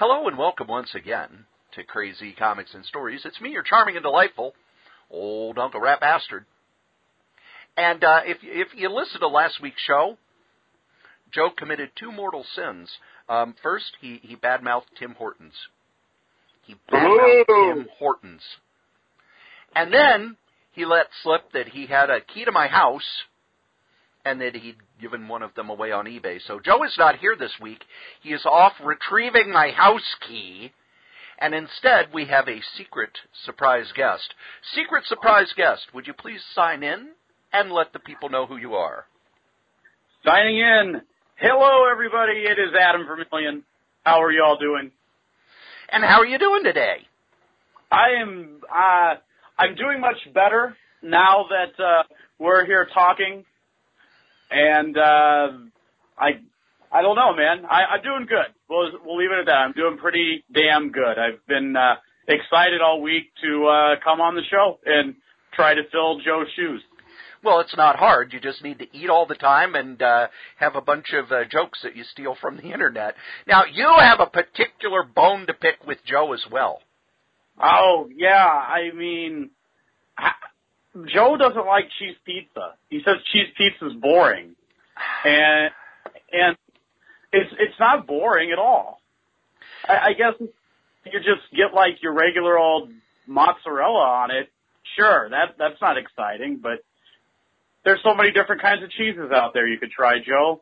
Hello and welcome once again to Crazy Comics and Stories. It's me, your charming and delightful old Uncle Rat Bastard. And if you listened to last week's show, Joe committed two mortal sins. First, he badmouthed Tim Hortons. He badmouthed Tim Hortons. And then he let slip that he had a key to my house and that he'd given one of them away on eBay. So Joe is not here this week. He is off retrieving my house key, and instead we have a secret surprise guest. Secret surprise guest, would you please sign in and let the people know who you are? Signing in. Hello, everybody. It is Adam Vermillion. How are you all doing? And how are you doing today? I'm doing much better now that we're here talking. And I don't know, man. I'm doing good. We'll leave it at that. I'm doing pretty damn good. I've been excited all week to come on the show and try to fill Joe's shoes. Well, it's not hard. You just need to eat all the time and have a bunch of jokes that you steal from the Internet. Now, you have a particular bone to pick with Joe as well. Oh, yeah. I mean, Joe doesn't like cheese pizza. He says cheese pizza is boring. And it's not boring at all. I guess you just get like your regular old mozzarella on it. Sure, that's not exciting, but there's so many different kinds of cheeses out there you could try, Joe.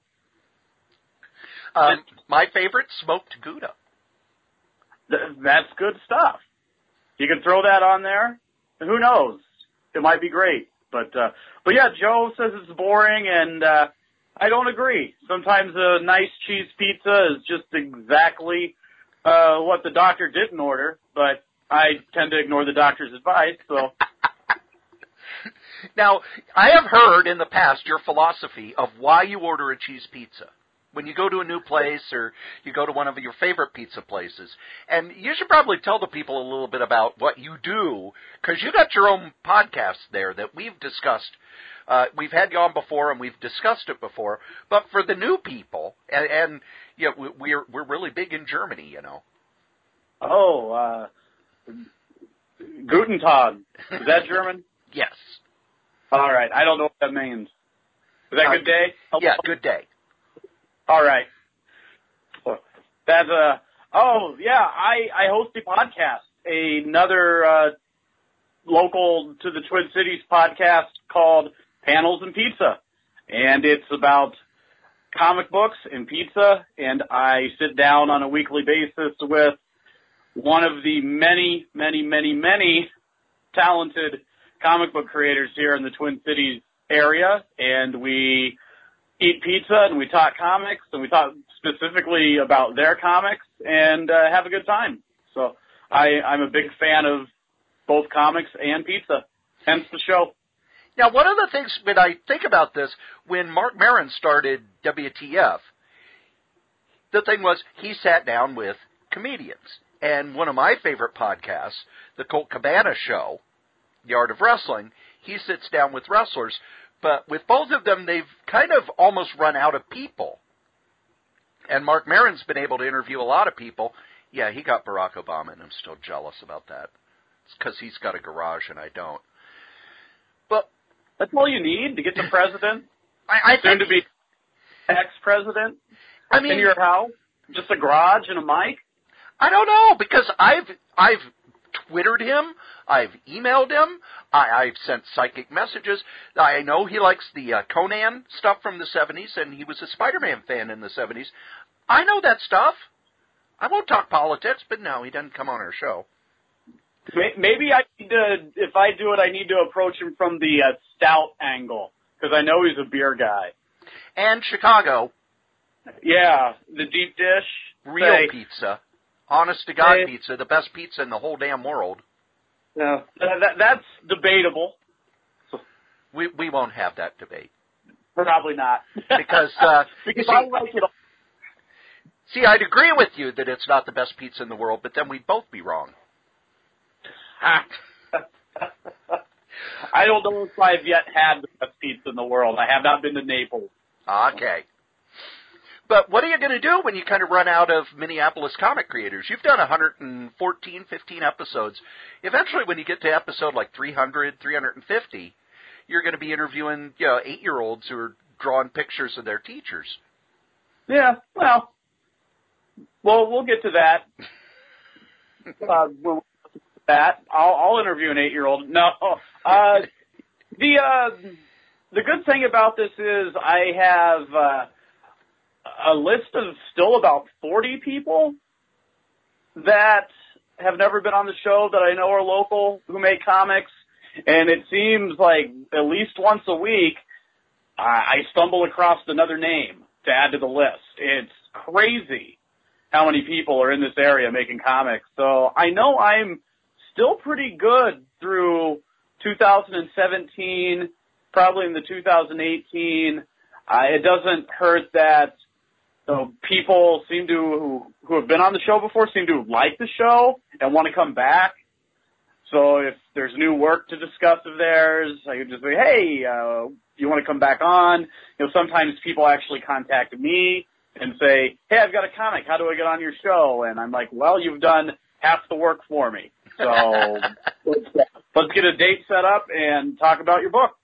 My favorite, smoked Gouda. That's good stuff. You can throw that on there. Who knows? It might be great. But yeah, Joe says it's boring, and I don't agree. Sometimes a nice cheese pizza is just exactly what the doctor didn't order, but I tend to ignore the doctor's advice, so... Now, I have heard in the past your philosophy of why you order a cheese pizza when you go to a new place or you go to one of your favorite pizza places. And you should probably tell the people a little bit about what you do, because you got your own podcast there that we've discussed. We've had you on before, and we've discussed it before. But for the new people, and you know, we're really big in Germany, you know. Oh, Guten Tag. Is that German? Yes. All right. I don't know what that means. Is that good day? Yeah, good day. All right. That's I host a podcast, another local to the Twin Cities podcast called Panels and Pizza, and it's about comic books and pizza, and I sit down on a weekly basis with one of the many, many, many, many talented comic book creators here in the Twin Cities area, and we eat pizza, and we talk comics, and we talk specifically about their comics, and have a good time. So I'm a big fan of both comics and pizza, hence the show. Now, one of the things when I think about this, when Mark Maron started WTF, the thing was he sat down with comedians. And one of my favorite podcasts, the Colt Cabana Show, The Art of Wrestling, he sits down with wrestlers. But with both of them, they've kind of almost run out of people. And Mark Maron's been able to interview a lot of people. Yeah, he got Barack Obama, and I'm still jealous about that. It's because he's got a garage and I don't. But that's all you need to get the president. I soon think to be ex-president. I mean, in your house, just a garage and a mic. I don't know, because I've Twittered him. I've emailed him. I've sent psychic messages. I know he likes the Conan stuff from the 70s, and he was a Spider-Man fan in the 70s. I know that stuff. I won't talk politics, but no, he doesn't come on our show. Maybe I need to, if I do it, I need to approach him from the stout angle, because I know he's a beer guy. And Chicago. Yeah, the deep dish. Real pizza. Honest-to-God pizza, the best pizza in the whole damn world. No, that's debatable. We won't have that debate. Probably not. Because I like it all. See, I'd agree with you that it's not the best pizza in the world, but then we'd both be wrong. I don't know if I've yet had the best pizza in the world. I have not been to Naples. Okay. But what are you going to do when you kind of run out of Minneapolis comic creators? You've done 114, 15 episodes. Eventually, when you get to episode like 300, 350, you're going to be interviewing 8-year-olds who are drawing pictures of their teachers. Yeah, well, we'll get to that. We'll get to that. I'll interview an 8-year-old. No, the good thing about this is I have a list of still about 40 people that have never been on the show that I know are local who make comics, and it seems like at least once a week I stumble across another name to add to the list. It's crazy how many people are in this area making comics. So I know I'm still pretty good through 2017, probably in the 2018. It doesn't hurt that people seem to, who have been on the show before, seem to like the show and want to come back. So if there's new work to discuss of theirs, I can just say, hey, you want to come back on? Sometimes people actually contact me and say, hey, I've got a comic. How do I get on your show? And I'm like, well, you've done half the work for me. So let's get a date set up and talk about your book.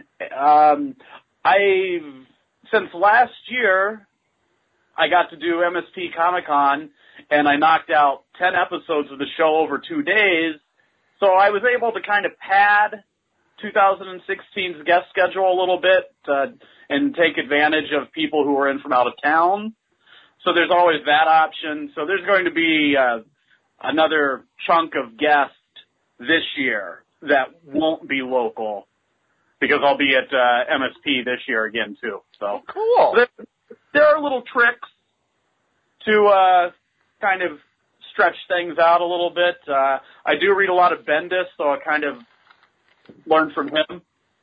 Since last year, I got to do MSP Comic-Con, and I knocked out 10 episodes of the show over 2 days. So I was able to kind of pad 2016's guest schedule a little bit and take advantage of people who are in from out of town. So there's always that option. So there's going to be another chunk of guests this year that won't be local because I'll be at MSP this year again, too. So cool. There are little tricks to kind of stretch things out a little bit. I do read a lot of Bendis, so I kind of learn from him.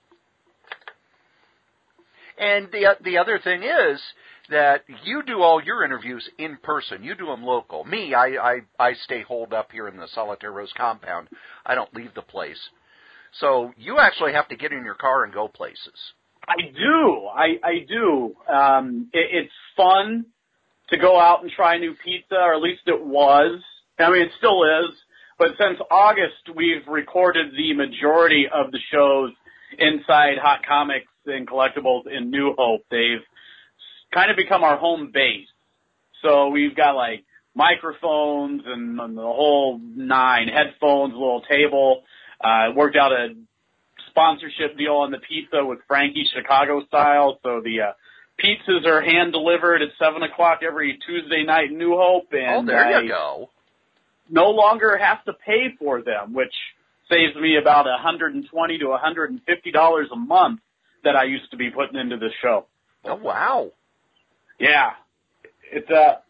And the other thing is that you do all your interviews in person. You do them local. Me, I stay holed up here in the Solitaire Rose compound. I don't leave the place. So you actually have to get in your car and go places. I do. It's fun to go out and try new pizza, or at least it was. I mean, it still is. But since August, we've recorded the majority of the shows inside Hot Comics and Collectibles in New Hope. They've kind of become our home base. So we've got like microphones and the whole nine, headphones, a little table. Worked out a sponsorship deal on the pizza with Frankie Chicago style. So the pizzas are hand delivered at 7:00 every Tuesday night in New Hope. And there you go. No longer have to pay for them, which saves me about $120 to $150 a month that I used to be putting into the show. Oh wow! Yeah, it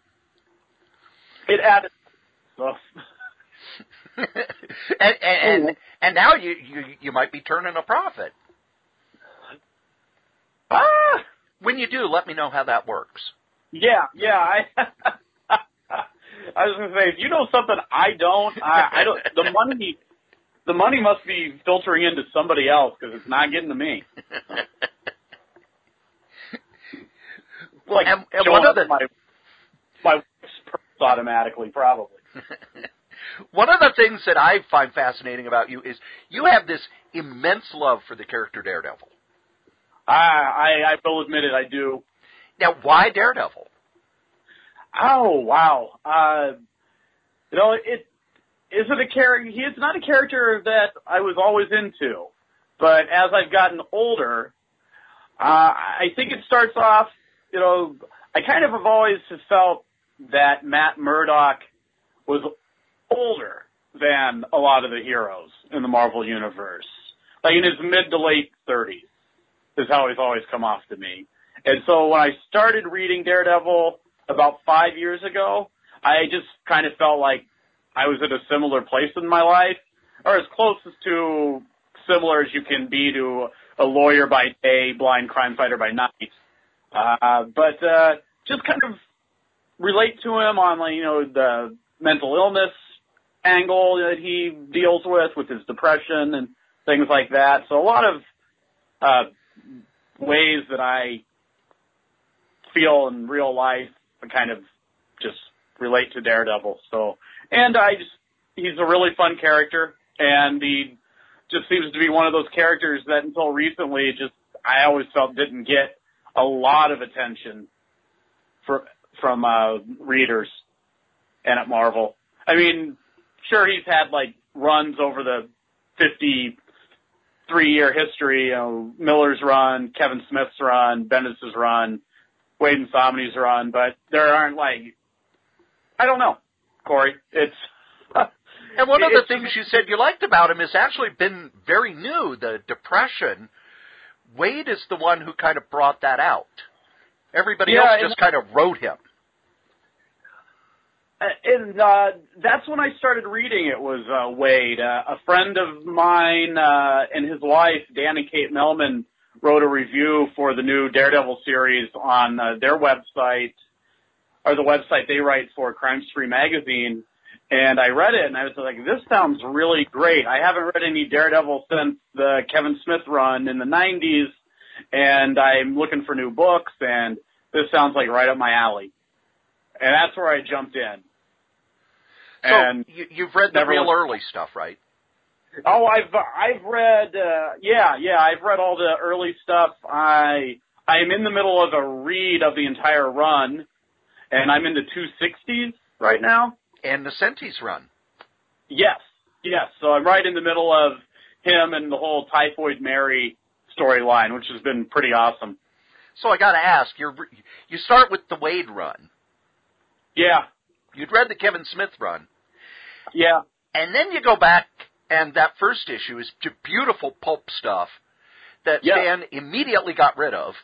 added stuff. and now you might be turning a profit. When you do, let me know how that works. Yeah. I was going to say, if you know something I don't, I don't. The money must be filtering into somebody else because it's not getting to me. Well, and one of the my wife's purse automatically, probably. One of the things that I find fascinating about you is you have this immense love for the character Daredevil. I will admit it, I do. Now, why Daredevil? Oh, wow. Is it a character? He is not a character that I was always into, but as I've gotten older, I think it starts off, I kind of have always felt that Matt Murdock was older than a lot of the heroes in the Marvel Universe. Like in his mid to late 30s is how he's always come off to me. And so when I started reading Daredevil about 5 years ago, I just kind of felt like I was at a similar place in my life, or as close to similar as you can be to a lawyer by day, blind crime fighter by night. But just kind of relate to him on, the mental illness angle that he deals with his depression and things like that. So a lot of ways that I feel in real life and kind of just relate to Daredevil. So, and he's a really fun character, and he just seems to be one of those characters that until recently I always felt didn't get a lot of attention from readers and at Marvel. I mean, sure, he's had like runs over the 53-year history, Miller's run, Kevin Smith's run, Bendis' run, Wade and Somni's run, but there aren't I don't know, Corey. It's and one of the things you said you liked about him has actually been very new, the Depression. Wade is the one who kind of brought that out. Everybody else just kind of wrote him. And that's when I started reading it was Wade. A friend of mine and his wife, Dan and Kate Melman, wrote a review for the new Daredevil series on their website, or the website they write for, Crime Spree Magazine. And I read it, and I was like, this sounds really great. I haven't read any Daredevil since the Kevin Smith run in the 90s, and I'm looking for new books, and this sounds like right up my alley. And that's where I jumped in. So and you've read the real early stuff, right? Oh, I've read, I've read all the early stuff. I'm in the middle of a read of the entire run, and I'm in the 260s right now. And the Sentis run. Yes. So I'm right in the middle of him and the whole Typhoid Mary storyline, which has been pretty awesome. So I got to ask, you start with the Wade run. Yeah. You'd read the Kevin Smith run. Yeah. And then you go back, and that first issue is beautiful pulp stuff that Stan immediately got rid of.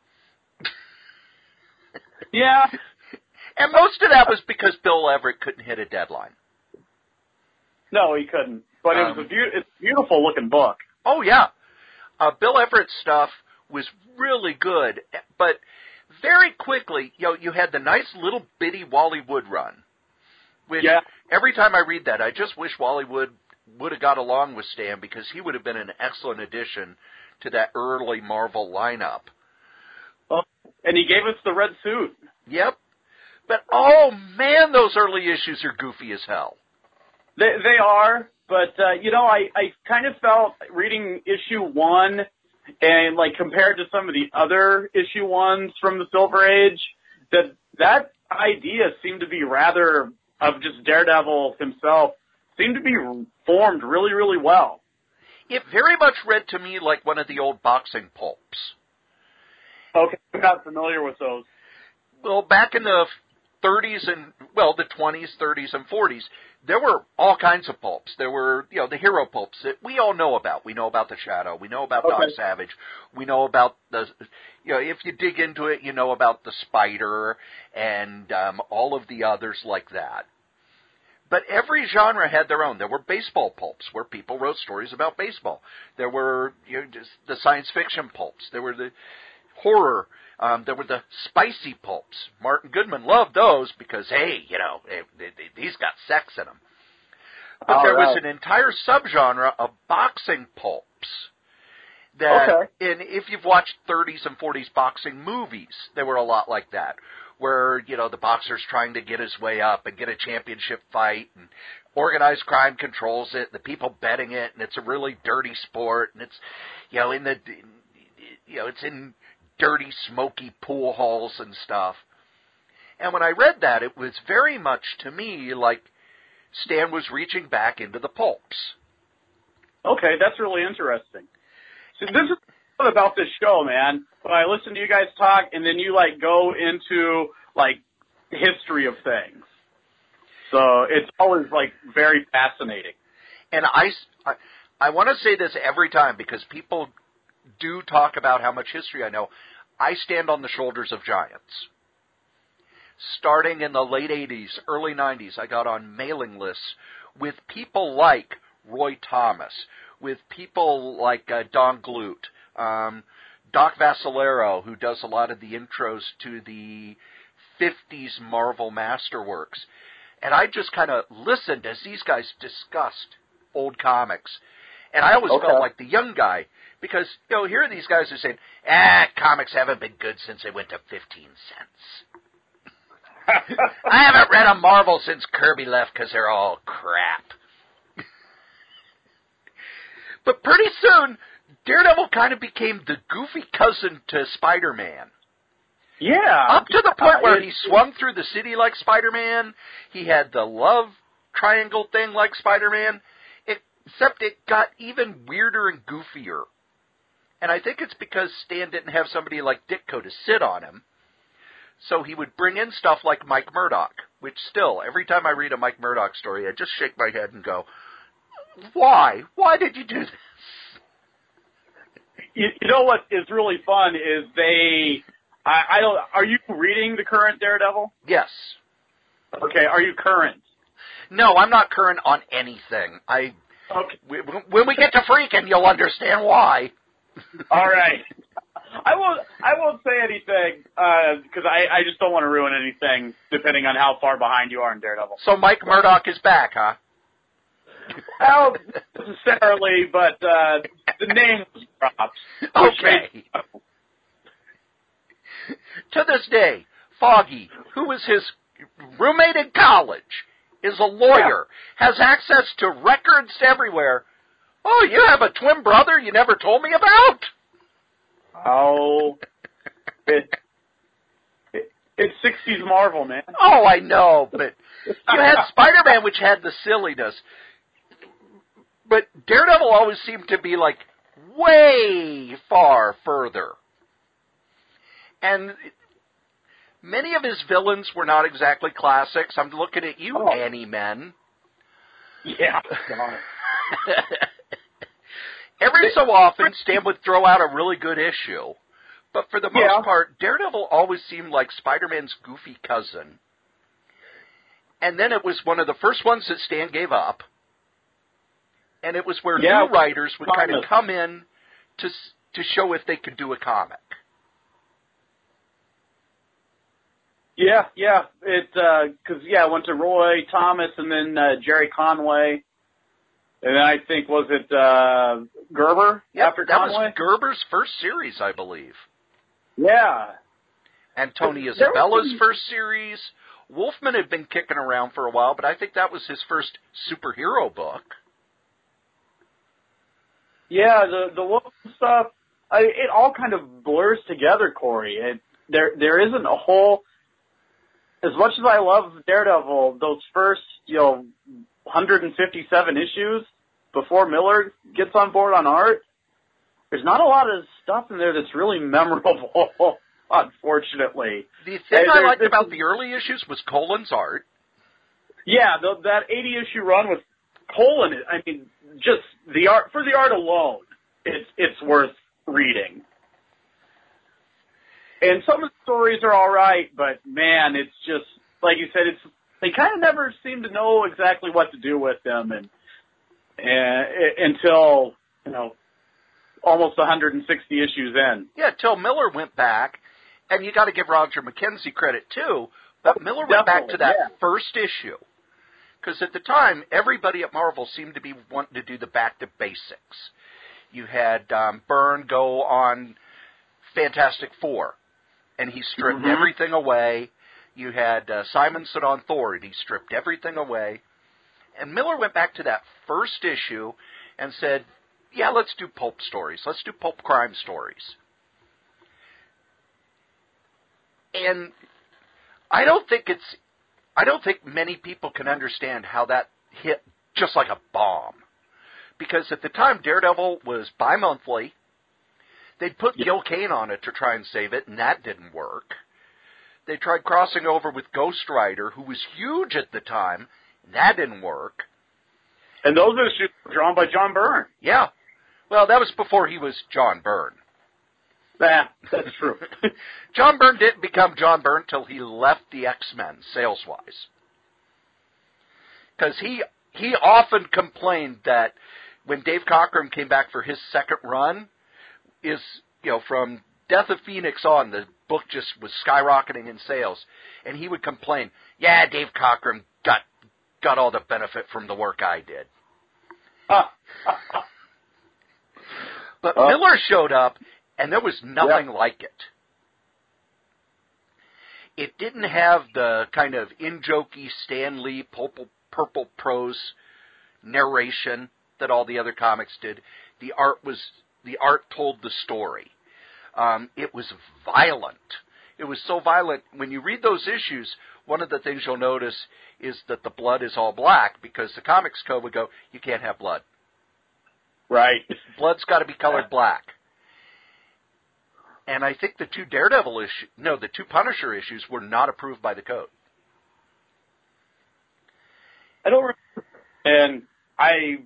Yeah. And most of that was because Bill Everett couldn't hit a deadline. No, he couldn't. But it's a beautiful looking book. Oh, yeah. Bill Everett's stuff was really good. But very quickly, you had the nice little bitty Wally Wood run. Which every time I read that, I just wish Wally Wood would have got along with Stan, because he would have been an excellent addition to that early Marvel lineup. Oh, and he gave us the red suit. Yep. But, oh, man, those early issues are goofy as hell. They are, but, I kind of felt reading issue 1 and, compared to some of the other issue 1s from the Silver Age, that idea seemed to be rather, of just Daredevil himself, seemed to be formed really, really well. It very much read to me like one of the old boxing pulps. Okay, I'm not familiar with those. Well, back in the 30s and, the 20s, 30s, and 40s, there were all kinds of pulps. There were, the hero pulps that we all know about. We know about the Shadow. We know about Doc Savage. We know about the, if you dig into it, you know about the Spider and all of the others like that. But every genre had their own. There were baseball pulps where people wrote stories about baseball. There were just the science fiction pulps. There were the horror. There were the spicy pulps. Martin Goodman loved those because, hey, these got sex in them. But there was an entire subgenre of boxing pulps that, and if you've watched 30s and 40s boxing movies, there were a lot like that, where, the boxer's trying to get his way up and get a championship fight, and organized crime controls it, the people betting it, and it's a really dirty sport, and it's, it's in dirty, smoky pool halls and stuff. And when I read that, it was very much, to me, like Stan was reaching back into the pulps. Okay, that's really interesting. So this is what about this show, man. When I listen to you guys talk, and then you, go into, history of things. So it's always, very fascinating. And I want to say this every time, because people do talk about how much history I know. I stand on the shoulders of giants. Starting in the late 80s, early 90s, I got on mailing lists with people like Roy Thomas, with people like Don Glut, Doc Vassalero, who does a lot of the intros to the 50s Marvel Masterworks. And I just kind of listened as these guys discussed old comics. And I always felt like the young guy, because, here are these guys who are saying, Comics haven't been good since they went to 15 cents. I haven't read a Marvel since Kirby left because they're all crap. But pretty soon, Daredevil kind of became the goofy cousin to Spider-Man. Yeah. Up to the point where he swung through the city like Spider-Man. He had the love triangle thing like Spider-Man. Except it got even weirder and goofier. And I think it's because Stan didn't have somebody like Ditko to sit on him. So he would bring in stuff like Mike Murdock, which still, every time I read a Mike Murdock story, I just shake my head and go, why? Why did you do this? You know what is really fun is I don't, are you reading the current Daredevil? Yes. Okay, are you current? No, I'm not current on anything. Okay. When we get to Freakin', you'll understand why. All right. I won't say anything because I just don't want to ruin anything depending on how far behind you are in Daredevil. So Mike Murdock is back, huh? Well, not necessarily, but the name was dropped. Okay. To this day, Foggy, who was his roommate in college, is a lawyer, has access to records everywhere. Oh, you have a twin brother you never told me about? Oh, it's 60s Marvel, man. Oh, I know, but you had Spider-Man, which had the silliness. But Daredevil always seemed to be, like, way far further. And many of his villains were not exactly classics. I'm looking at you, Annie Men. Yeah. Every so often, Stan would throw out a really good issue. But for the most part, Daredevil always seemed like Spider-Man's goofy cousin. And then it was one of the first ones that Stan gave up. And it was where new writers would kind of come in to show if they could do a comic. Yeah. Because it went to Roy Thomas and then Jerry Conway. And then I think, was it Gerber after Conway? That was Gerber's first series, I believe. Yeah. And Tony Isabella's first series. Wolfman had been kicking around for a while, but I think that was his first superhero book. Yeah, the Wolfman stuff, it all kind of blurs together, Corey. There isn't a whole... As much as I love Daredevil, those first, 157 issues before Miller gets on board on art, there's not a lot of stuff in there that's really memorable, unfortunately. The thing I liked about the early issues was Colan's art. Yeah, that 80-issue run with Colan, I mean, just the art, for the art alone, it's worth reading. And some of the stories are all right, but man, it's just, like you said, they kind of never seem to know exactly what to do with them until, almost 160 issues in. Yeah, till Miller went back, and you got to give Roger McKenzie credit too, but Miller went back to that first issue. Because at the time, everybody at Marvel seemed to be wanting to do the back to basics. You had Byrne go on Fantastic Four, and he stripped everything away. You had Simonson on Thor, and he stripped everything away. And Miller went back to that first issue and said, yeah, let's do pulp stories. Let's do pulp crime stories. And I don't think many people can understand how that hit just like a bomb. Because at the time, Daredevil was bi-monthly. They'd put Gil Kane on it to try and save it, and that didn't work. They tried crossing over with Ghost Rider, who was huge at the time, and that didn't work. And those issues were drawn by John Byrne. Yeah. Well, that was before he was John Byrne. Yeah, that's true. John Byrne didn't become John Byrne till he left the X-Men, sales-wise. Because he often complained that when Dave Cockrum came back for his second run, from Death of Phoenix on, the book just was skyrocketing in sales. And he would complain, yeah, Dave Cockrum got all the benefit from the work I did. But Miller showed up, And there was nothing like it. It didn't have the kind of in-jokey Stan Lee purple prose narration that all the other comics did. The art told the story. It was violent. It was so violent. When you read those issues, one of the things you'll notice is that the blood is all black because the comics code would go, you can't have blood. Right. Blood's got to be colored black. And I think the two Punisher issues were not approved by the code. I don't remember. And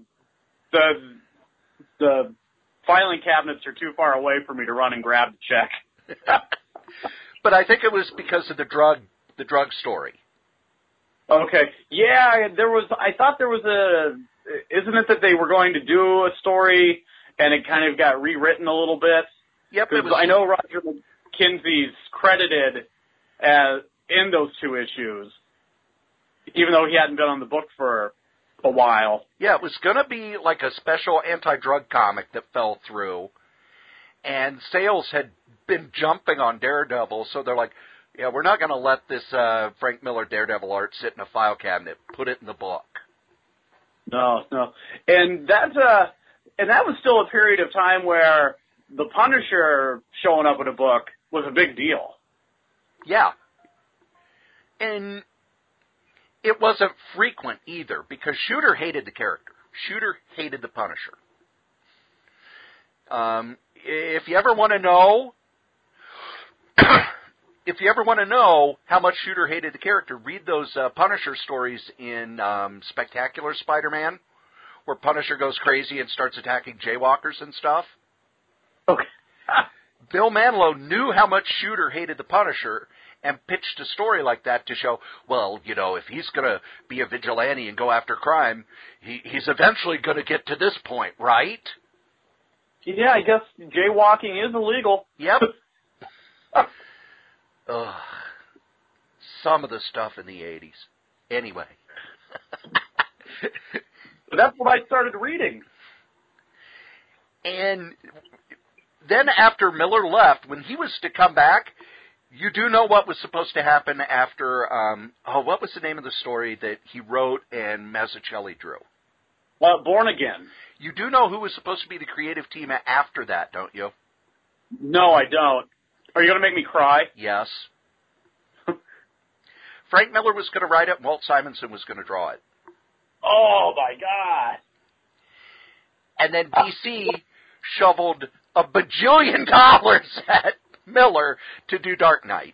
the filing cabinets are too far away for me to run and grab the check. But I think it was because of the drug story. Okay. Yeah, I thought there was isn't it that they were going to do a story and it kind of got rewritten a little bit? Yep. I know Roger McKenzie's credited in those two issues, even though he hadn't been on the book for a while. Yeah, it was going to be like a special anti-drug comic that fell through, and sales had been jumping on Daredevil, so they're like, yeah, we're not going to let this Frank Miller Daredevil art sit in a file cabinet. Put it in the book. No. And that was still a period of time where the Punisher showing up in a book was a big deal. Yeah. And it wasn't frequent either, because Shooter hated the character. Shooter hated the Punisher. If you ever want to know, how much Shooter hated the character, read those Punisher stories in Spectacular Spider-Man, where Punisher goes crazy and starts attacking jaywalkers and stuff. Okay. Bill Manilow knew how much Shooter hated the Punisher and pitched a story like that to show, well, if he's going to be a vigilante and go after crime, he's eventually going to get to this point, right? Yeah, I guess jaywalking is illegal. Yep. Some of the stuff in the 80s. Anyway. That's what I started reading. And then after Miller left, when he was to come back, you do know what was supposed to happen after, what was the name of the story that he wrote and Mazzucchelli drew? Born Again. You do know who was supposed to be the creative team after that, don't you? No, I don't. Are you going to make me cry? Yes. Frank Miller was going to write it, and Walt Simonson was going to draw it. Oh, my God. And then DC shoveled a bajillion dollars at Miller to do Dark Knight.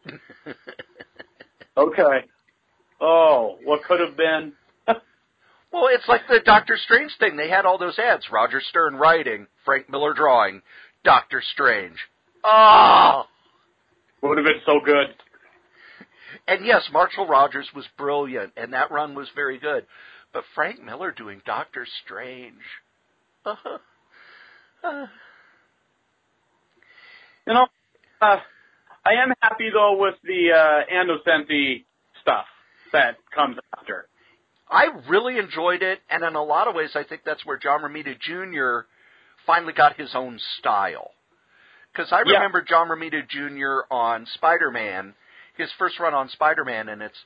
Okay. Oh, what could have been? Well, it's like the Doctor Strange thing. They had all those ads. Roger Stern writing, Frank Miller drawing, Doctor Strange. Oh! Would have been so good. And yes, Marshall Rogers was brilliant, and that run was very good. But Frank Miller doing Doctor Strange. I am happy, though, with the Andocenti stuff that comes after. I really enjoyed it, and in a lot of ways, I think that's where John Romita Jr. finally got his own style. Because I remember John Romita Jr. on Spider-Man, his first run on Spider-Man, and it's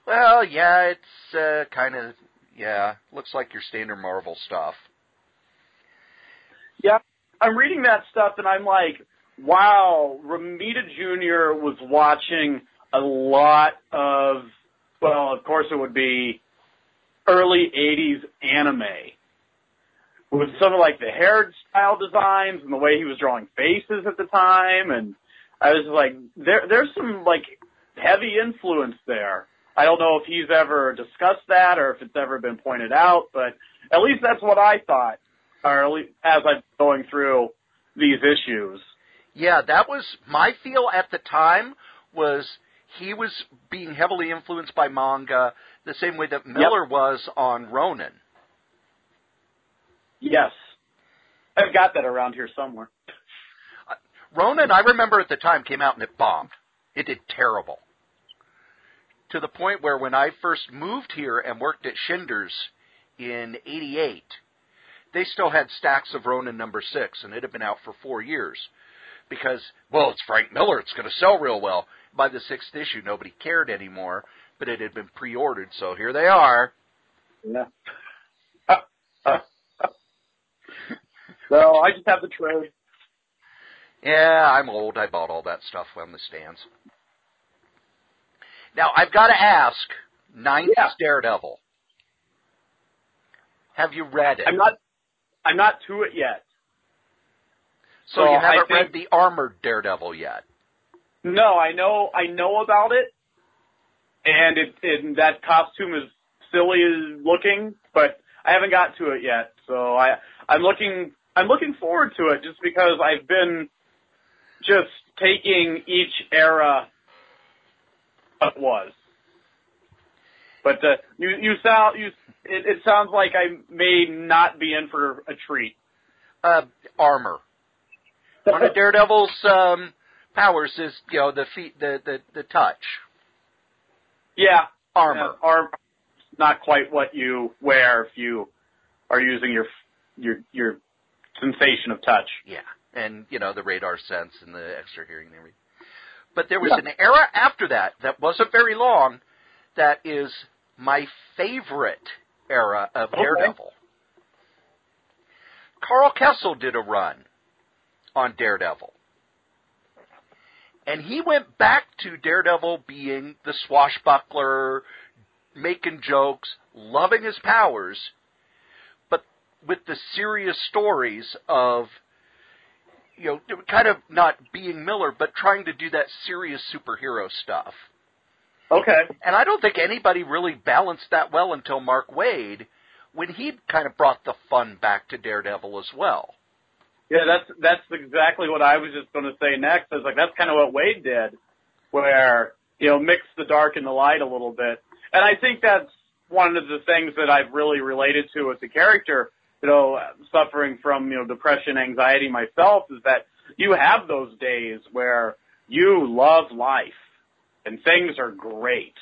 kind of, looks like your standard Marvel stuff. Yeah, I'm reading that stuff, and I'm like, wow, Romita Jr. was watching a lot of, of course it would be early 80s anime. With some of like the hairstyle designs and the way he was drawing faces at the time, and I was like, there's some like heavy influence there. I don't know if he's ever discussed that or if it's ever been pointed out, but at least that's what I thought, or at least as I'm going through these issues. Yeah, that was my feel at the time, was he was being heavily influenced by manga the same way that Miller was on Ronin. Yes. I've got that around here somewhere. Ronin, I remember at the time, came out and it bombed. It did terrible. To the point where when I first moved here and worked at Schindler's in 88, they still had stacks of Ronin number 6, and it had been out for 4 years. because, well, it's Frank Miller, it's going to sell real well. By the 6th issue, nobody cared anymore, but it had been pre-ordered, so here they are. Yeah. So I just have the trade. Yeah, I'm old. I bought all that stuff on the stands. Now, I've got to ask, Ninth Daredevil. Have you read it? I'm not to it yet. So you haven't read the Armored Daredevil yet? No, I know about it, and that costume is silly looking, but I haven't got to it yet. So I'm looking forward to it just because I've been just taking each era it was. But it sounds like I may not be in for a treat. Armor. One of Daredevil's powers is, the touch. Yeah. Armor. Armor. Not quite what you wear if you are using your sensation of touch. Yeah. And, the radar sense and the extra hearing and everything. But there was an era after that wasn't very long that is my favorite era of Daredevil. Carl Kessel did a run on Daredevil. And he went back to Daredevil being the swashbuckler, making jokes, loving his powers, but with the serious stories of, kind of not being Miller, but trying to do that serious superhero stuff. Okay. And I don't think anybody really balanced that well until Mark Waid, when he kind of brought the fun back to Daredevil as well. Yeah, that's exactly what I was just going to say next. I was like, that's kind of what Waid did, where, mix the dark and the light a little bit. And I think that's one of the things that I've really related to with the character, suffering from, depression, anxiety myself, is that you have those days where you love life and things are great.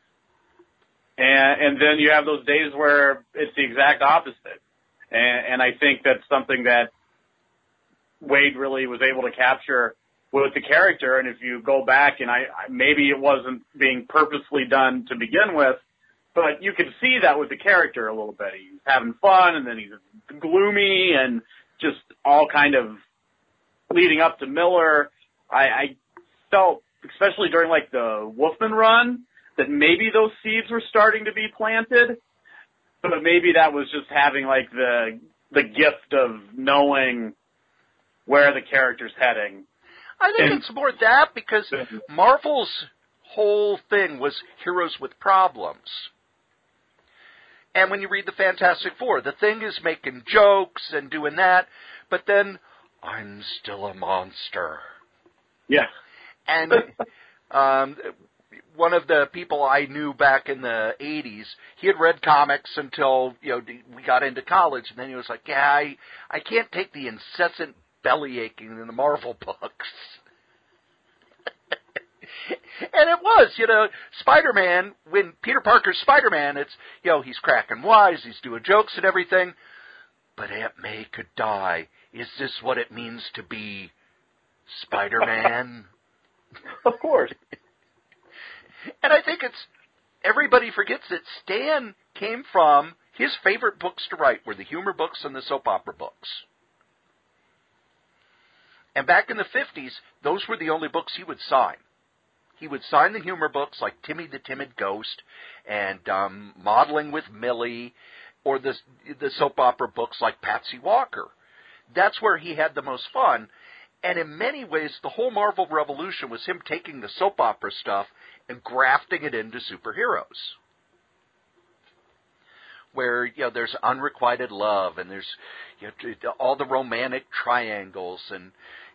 And then you have those days where it's the exact opposite. And I think that's something that Waid really was able to capture with the character. And if you go back, and maybe it wasn't being purposely done to begin with, but you can see that with the character a little bit. He's having fun, and then he's gloomy, and just all kind of leading up to Miller. I felt, especially during like the Wolfman run, that maybe those seeds were starting to be planted, but maybe that was just having like the gift of knowing where the character's heading. I think it's more that, because Marvel's whole thing was heroes with problems. And when you read the Fantastic Four, the Thing is making jokes and doing that, but then, I'm still a monster. Yeah. And one of the people I knew back in the 80s, he had read comics until, we got into college, and then he was like, yeah, I can't take the incessant belly aching in the Marvel books. And it was, Spider-Man, when Peter Parker's Spider-Man, it's, he's cracking wise, he's doing jokes and everything, but Aunt May could die. Is this what it means to be Spider-Man? Of course. And I think everybody forgets that Stan came from, his favorite books to write were the humor books and the soap opera books. And back in the 50s, those were the only books he would sign. He would sign the humor books like Timmy the Timid Ghost and Modeling with Millie, or the soap opera books like Patsy Walker. That's where he had the most fun. And in many ways, the whole Marvel Revolution was him taking the soap opera stuff and grafting it into superheroes. Where, there's unrequited love, and there's all the romantic triangles, and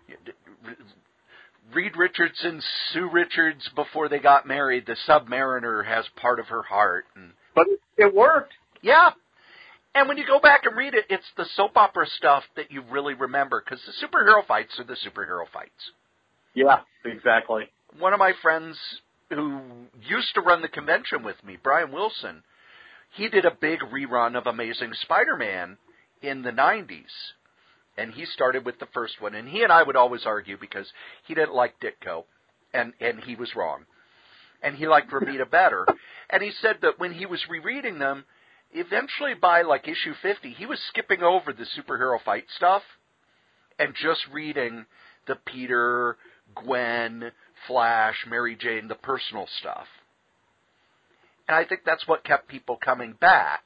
Reed Richards and Sue Richards, before they got married, the Submariner has part of her heart. But it worked. Yeah. And when you go back and read it, it's the soap opera stuff that you really remember, because the superhero fights are the superhero fights. Yeah, exactly. One of my friends who used to run the convention with me, Brian Wilson, he did a big rerun of Amazing Spider-Man in the 90s. and he started with the first one, and he and I would always argue because he didn't like Ditko, and he was wrong. And he liked Romita better. And he said that when he was rereading them, eventually by like issue 50, he was skipping over the superhero fight stuff and just reading the Peter, Gwen, Flash, Mary Jane, the personal stuff. And I think that's what kept people coming back.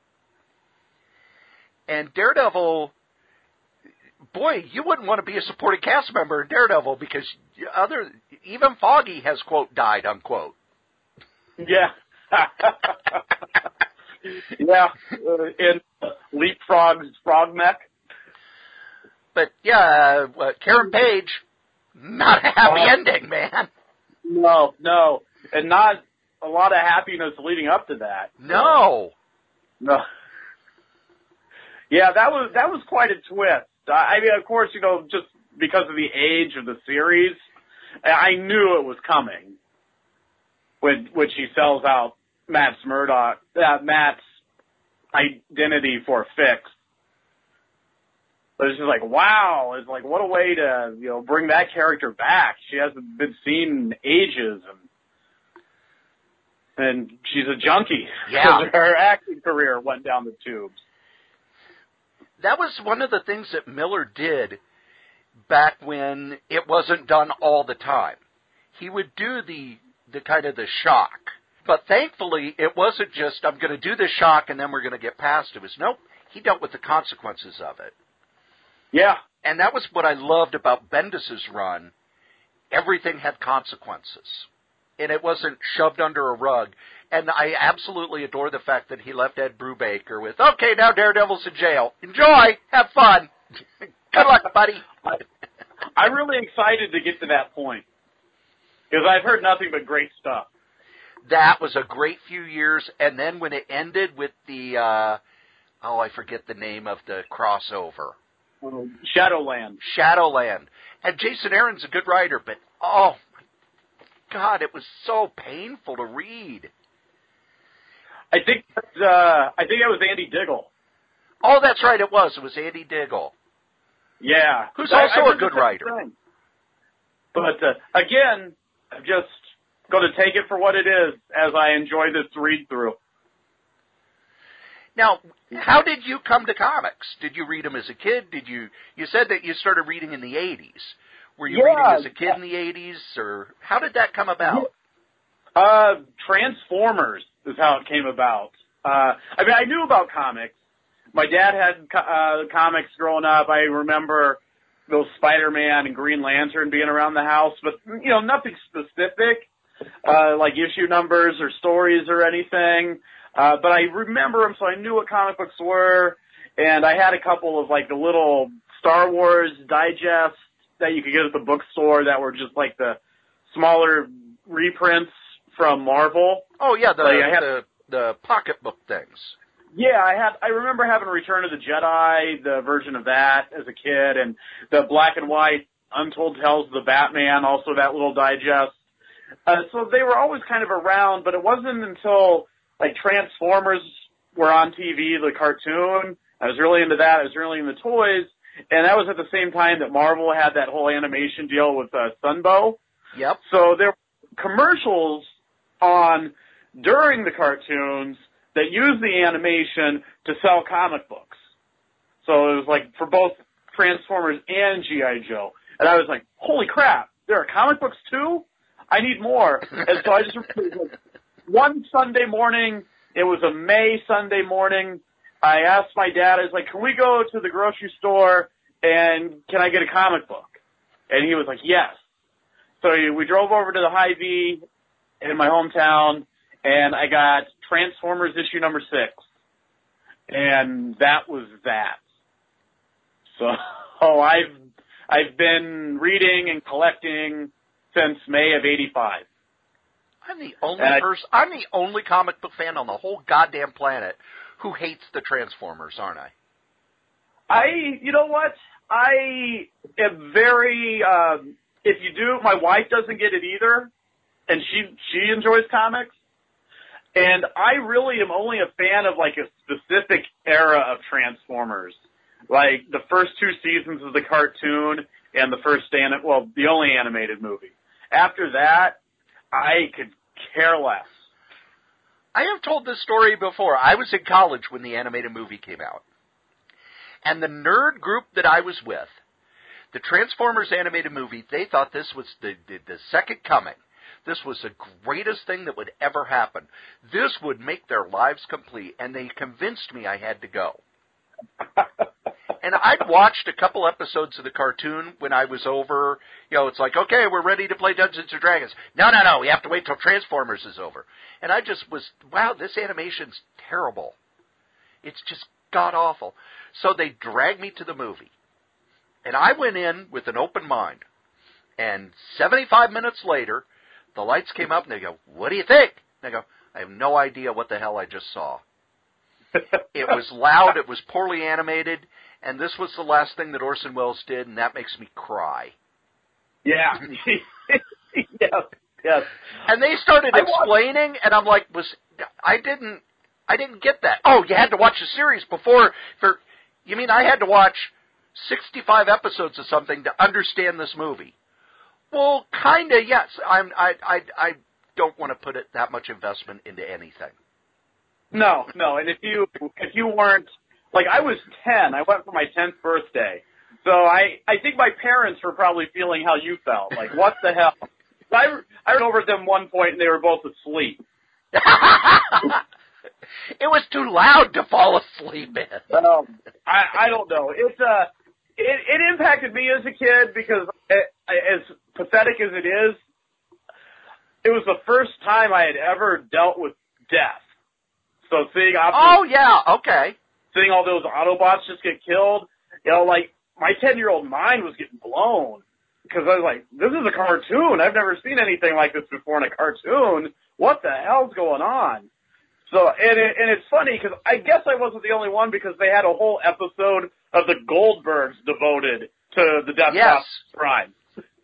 And Daredevil, boy, you wouldn't want to be a supporting cast member in Daredevil because even Foggy has, quote, died, unquote. Yeah. Yeah, in Leapfrog's frog mech. But, yeah, Karen Page, not a happy ending, man. No. And not a lot of happiness leading up to that. No. Yeah, that was quite a twist. I mean, of course, just because of the age of the series, I knew it was coming when she sells out Matt's identity for Fix. But it's just like, wow, it's like, what a way to, bring that character back. She hasn't been seen in ages, and she's a junkie. Yeah. Her acting career went down the tubes. That was one of the things that Miller did back when it wasn't done all the time. He would do the kind of the shock. But thankfully, it wasn't just, I'm going to do the shock and then we're going to get past it. It was, nope, he dealt with the consequences of it. Yeah. And that was what I loved about Bendis's run. Everything had consequences. And it wasn't shoved under a rug. And I absolutely adore the fact that he left Ed Brubaker with, okay, now Daredevil's in jail. Enjoy. Have fun. Good luck, buddy. I'm really excited to get to that point. Because I've heard nothing but great stuff. That was a great few years. And then when it ended with the, I forget the name of the crossover. Shadowland. And Jason Aaron's a good writer, but, oh, my God, it was so painful to read. I think it was Andy Diggle. Oh, that's right, it was. It was Andy Diggle. Yeah. Who's also a good writer. But, again, I'm just going to take it for what it is as I enjoy this read-through. Now, how did you come to comics? Did you read them as a kid? You said that you started reading in the 80s. Were you reading as a kid in the 80s, or how did that come about? Transformers is how it came about. I mean, I knew about comics. My dad had comics growing up. I remember those Spider-Man and Green Lantern being around the house, but, nothing specific, like issue numbers or stories or anything. But I remember them, so I knew what comic books were, and I had a couple of, like, the little Star Wars digests that you could get at the bookstore that were just, like, the smaller reprints from Marvel. Oh, yeah, the pocketbook things. Yeah, I remember having Return of the Jedi, the version of that as a kid, and the black and white Untold Tales of the Batman, also that little digest. So they were always kind of around, but it wasn't until, like, Transformers were on TV, the cartoon. I was really into that. I was really into toys. And that was at the same time that Marvel had that whole animation deal with Sunbow. Yep. So there were commercials on during the cartoons that used the animation to sell comic books. So it was like for both Transformers and G.I. Joe. And I was like, holy crap, there are comic books too? I need more. And so I just remember one Sunday morning, it was a May Sunday morning, I asked my dad, I was like, can we go to the grocery store and can I get a comic book? And he was like, yes. So we drove over to the Hy-Vee in my hometown, and I got Transformers issue number 6. And that was that. So I've been reading and collecting since May of '85. I'm the only comic book fan on the whole goddamn planet who hates the Transformers, aren't I? You know what? I am very, if you do, my wife doesn't get it either, and she enjoys comics. And I really am only a fan of, like, a specific era of Transformers. like the first 2 seasons of the cartoon and the only animated movie. After that, I could care less. I have told this story before. I was in college when the animated movie came out. And the nerd group that I was with, the Transformers animated movie, they thought this was the second coming. This was the greatest thing that would ever happen. This would make their lives complete, and they convinced me I had to go. And I'd watched a couple episodes of the cartoon when I was over. It's like, okay, we're ready to play Dungeons & Dragons. No, we have to wait till Transformers is over. And I just was, wow, this animation's terrible. It's just god-awful. So they dragged me to the movie. And I went in with an open mind. And 75 minutes later, the lights came up, and they go, what do you think? And I go, I have no idea what the hell I just saw. It was loud, it was poorly animated, and this was the last thing that Orson Welles did, and that makes me cry. Yeah. Yes. And they started explaining, and I'm like, I didn't get that. Oh, you had to watch the series before. You mean I had to watch 65 episodes of something to understand this movie? Well, kind of, yes. I don't want to put that much investment into anything. No, and if you weren't, like, I was 10, I went for my 10th birthday, so I think my parents were probably feeling how you felt, like, what the hell? I went over to them one point and they were both asleep. It was too loud to fall asleep in. I don't know. It impacted me as a kid because as pathetic as it was the first time I had ever dealt with death. So seeing all those Autobots just get killed, like, my 10-year-old mind was getting blown. Because I was like, this is a cartoon. I've never seen anything like this before in a cartoon. What the hell's going on? So, and it's funny, because I guess I wasn't the only one, because they had a whole episode of the Goldbergs devoted to the death of Prime.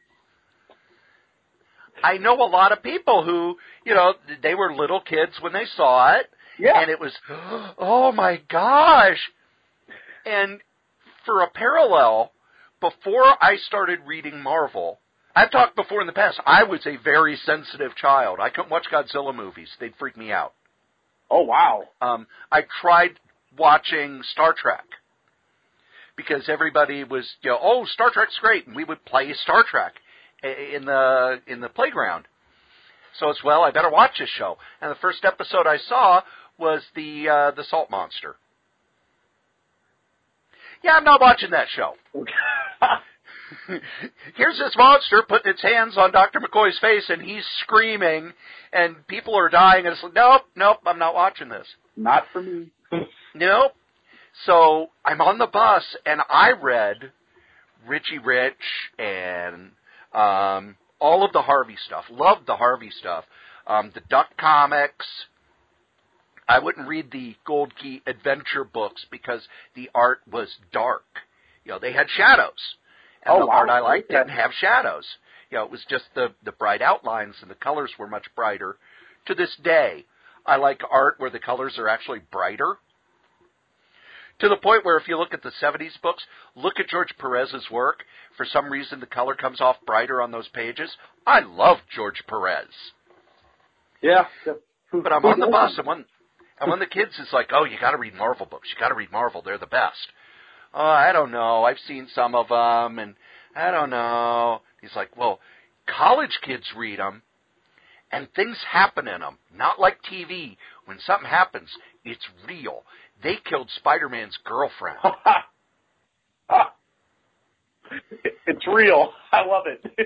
I know a lot of people who, they were little kids when they saw it. Yeah. And it was, oh my gosh. And for a parallel, before I started reading Marvel, I've talked before in the past, I was a very sensitive child. I couldn't watch Godzilla movies. They'd freak me out. Oh, wow. I tried watching Star Trek because everybody was, oh, Star Trek's great. And we would play Star Trek in the playground. So it's, I better watch this show. And the first episode I saw was the Salt Monster. Yeah, I'm not watching that show. Here's this monster putting its hands on Dr. McCoy's face, and he's screaming, and people are dying, and it's like, nope, I'm not watching this. Not for me. Nope. So I'm on the bus, and I read Richie Rich and all of the Harvey stuff. Loved the Harvey stuff. The Duck comics. I wouldn't read the Gold Key adventure books because the art was dark. They had shadows. And the art I liked didn't have shadows. It was just the bright outlines, and the colors were much brighter. To this day, I like art where the colors are actually brighter. To the point where if you look at the 70s books, look at George Perez's work. For some reason, the color comes off brighter on those pages. I love George Perez. Yeah. But I'm on the bus, and one of the kids is like, oh, you got to read Marvel books. You got to read Marvel. They're the best. Oh, I don't know. I've seen some of them, and I don't know. He's like, well, college kids read them, and things happen in them. Not like TV. When something happens, it's real. They killed Spider-Man's girlfriend. It's real. I love it.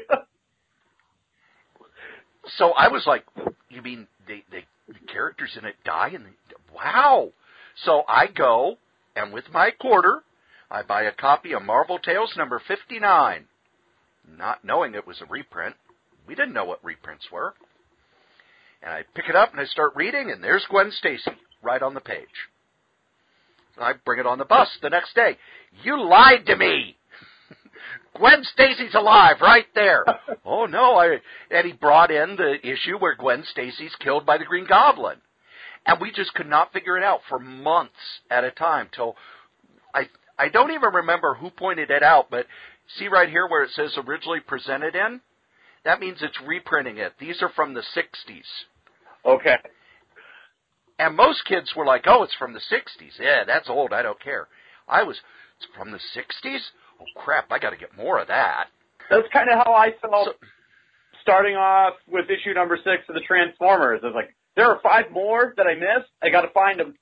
So I was like, you mean the characters in it die? Wow. So I go, and with my quarter, I buy a copy of Marvel Tales number 59, not knowing it was a reprint. We didn't know what reprints were. And I pick it up and I start reading, and there's Gwen Stacy right on the page. And I bring it on the bus the next day. You lied to me. Gwen Stacy's alive right there. Oh, no. And he brought in the issue where Gwen Stacy's killed by the Green Goblin. And we just could not figure it out for months at a time till I don't even remember who pointed it out, but see right here where it says originally presented in? That means it's reprinting it. These are from the 60s. Okay. And most kids were like, oh, it's from the 60s. Yeah, that's old. I don't care. It's from the 60s? Oh, crap, I got to get more of that. That's kind of how I felt starting off with issue number 6 of the Transformers. I was like, there are 5 more that I missed. I got to find them.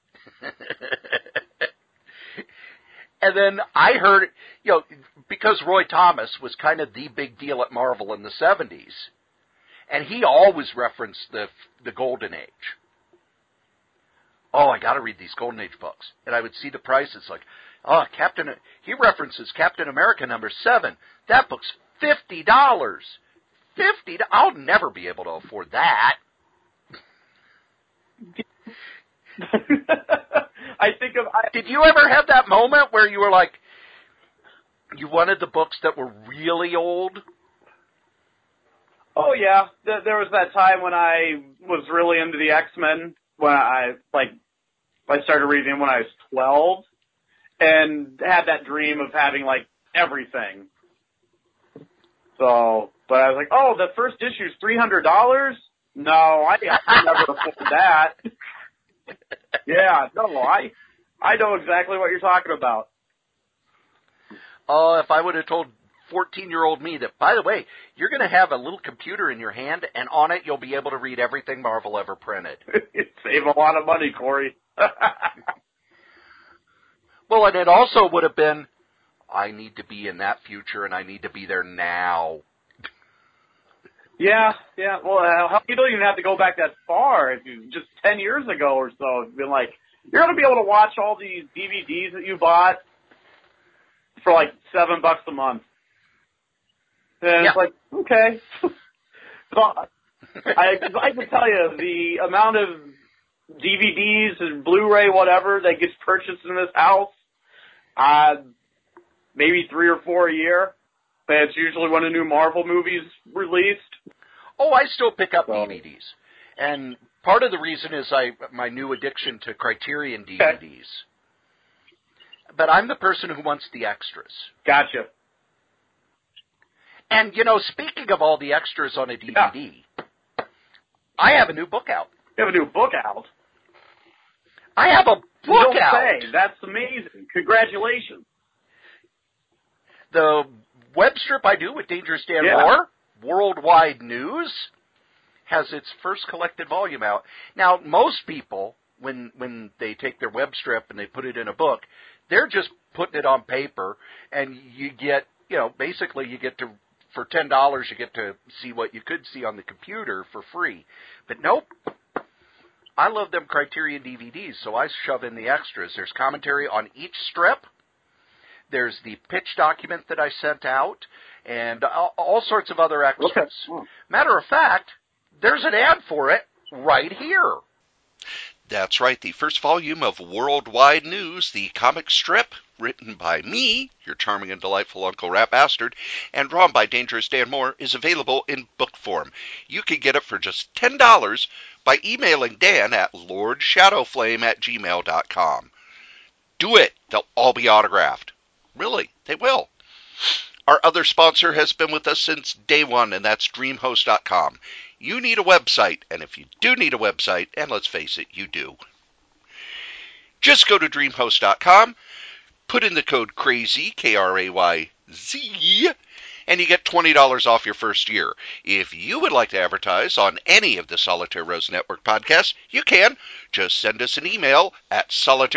And then I heard, because Roy Thomas was kind of the big deal at Marvel in the 70s, and he always referenced the Golden Age. Oh, I got to read these Golden Age books. And I would see the prices like, he references Captain America number 7. That book's $50. I'll never be able to afford that. Did you ever have that moment where you were like, you wanted the books that were really old? Oh, yeah. There was that time when I was really into the X-Men, when I started reading them when I was 12, and had that dream of having, everything. So, but I was like, oh, the first issue's $300? No, I could never afford that. Yeah, no, I know exactly what you're talking about. Oh, if I would have told 14-year-old me that, by the way, you're going to have a little computer in your hand, and on it you'll be able to read everything Marvel ever printed. It'd save a lot of money, Corey. Well, and it also would have been, I need to be in that future, and I need to be there now. Yeah. Well, you don't even have to go back that far. If you just 10 years ago or so, it's been like, you're going to be able to watch all these DVDs that you bought for $7 a month. And It's like, okay. So I can tell you the amount of DVDs and Blu-ray, whatever, that gets purchased in this house, maybe 3 or 4 a year. It's usually when a new Marvel movie's released. Oh, I still pick up DVDs. And part of the reason is my new addiction to Criterion DVDs. Okay. But I'm the person who wants the extras. Gotcha. And, speaking of all the extras on a DVD, I have a new book out. You have a new book out? I have a book out! Don't say. That's amazing. Congratulations. The web strip I do with Dangerous Dan Moore, Worldwide News, has its first collected volume out. Now, most people, when they take their web strip and they put it in a book, they're just putting it on paper, and you get, basically you get to, for $10, you get to see what you could see on the computer for free. But nope. I love them Criterion DVDs, so I shove in the extras. There's commentary on each strip. There's the pitch document that I sent out, and all sorts of other extras. Okay. Matter of fact, there's an ad for it right here. That's right, the first volume of Worldwide News, the comic strip, written by me, your charming and delightful Uncle Rat Bastard, and drawn by Dangerous Dan Moore, is available in book form. You can get it for just $10 by emailing Dan at lordshadowflame@gmail.com. Do it. They'll all be autographed. Really, they will. Our other sponsor has been with us since day one, and that's DreamHost.com. You need a website, and if you do need a website, and let's face it, you do, just go to DreamHost.com, put in the code CRAZY, K-R-A-Y-Z, and you get $20 off your first year. If you would like to advertise on any of the Solitaire Rose Network podcasts, you can. Just send us an email at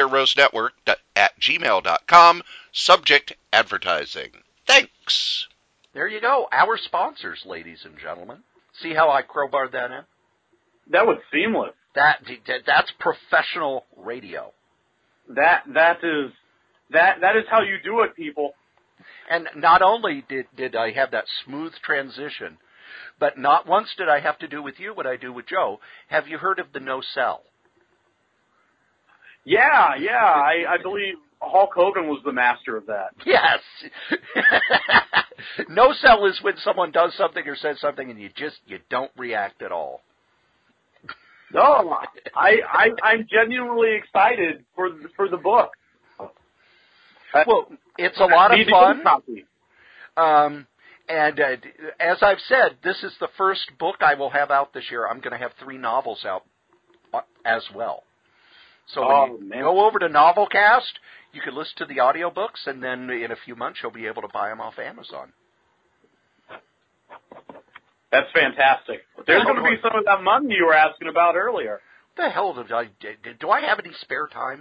solitairerosenetwork@gmail.com, subject advertising. Thanks. There you go. Our sponsors, ladies and gentlemen. See how I crowbarred that in? That was seamless. That's professional radio. That is how you do it, people. And not only did I have that smooth transition, but not once did I have to do with you what I do with Joe. Have you heard of the no-sell? Yeah. I believe Hulk Hogan was the master of that. Yes. No-sell is when someone does something or says something and you don't react at all. No, I'm genuinely excited for the book. Well, it's a lot of Need to fun. get a copy. And as I've said, this is the first book I will have out this year. I'm going to have 3 novels out as well. So when you go over to Novelcast, you can listen to the audiobooks, and then in a few months you'll be able to buy them off Amazon. That's fantastic. There's going to be some of that money you were asking about earlier. What the hell do I have any spare time?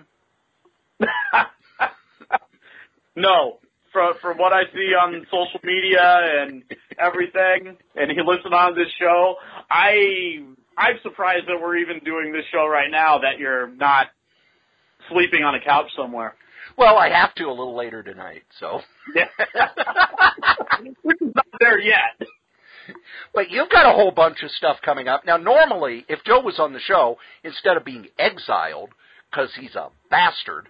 No. From what I see on social media and everything, and you listen on this show, I'm surprised that we're even doing this show right now, that you're not sleeping on a couch somewhere. Well, I have to a little later tonight, so. Which is not there yet. But you've got a whole bunch of stuff coming up. Now, normally, if Joe was on the show, instead of being exiled, because he's a bastard,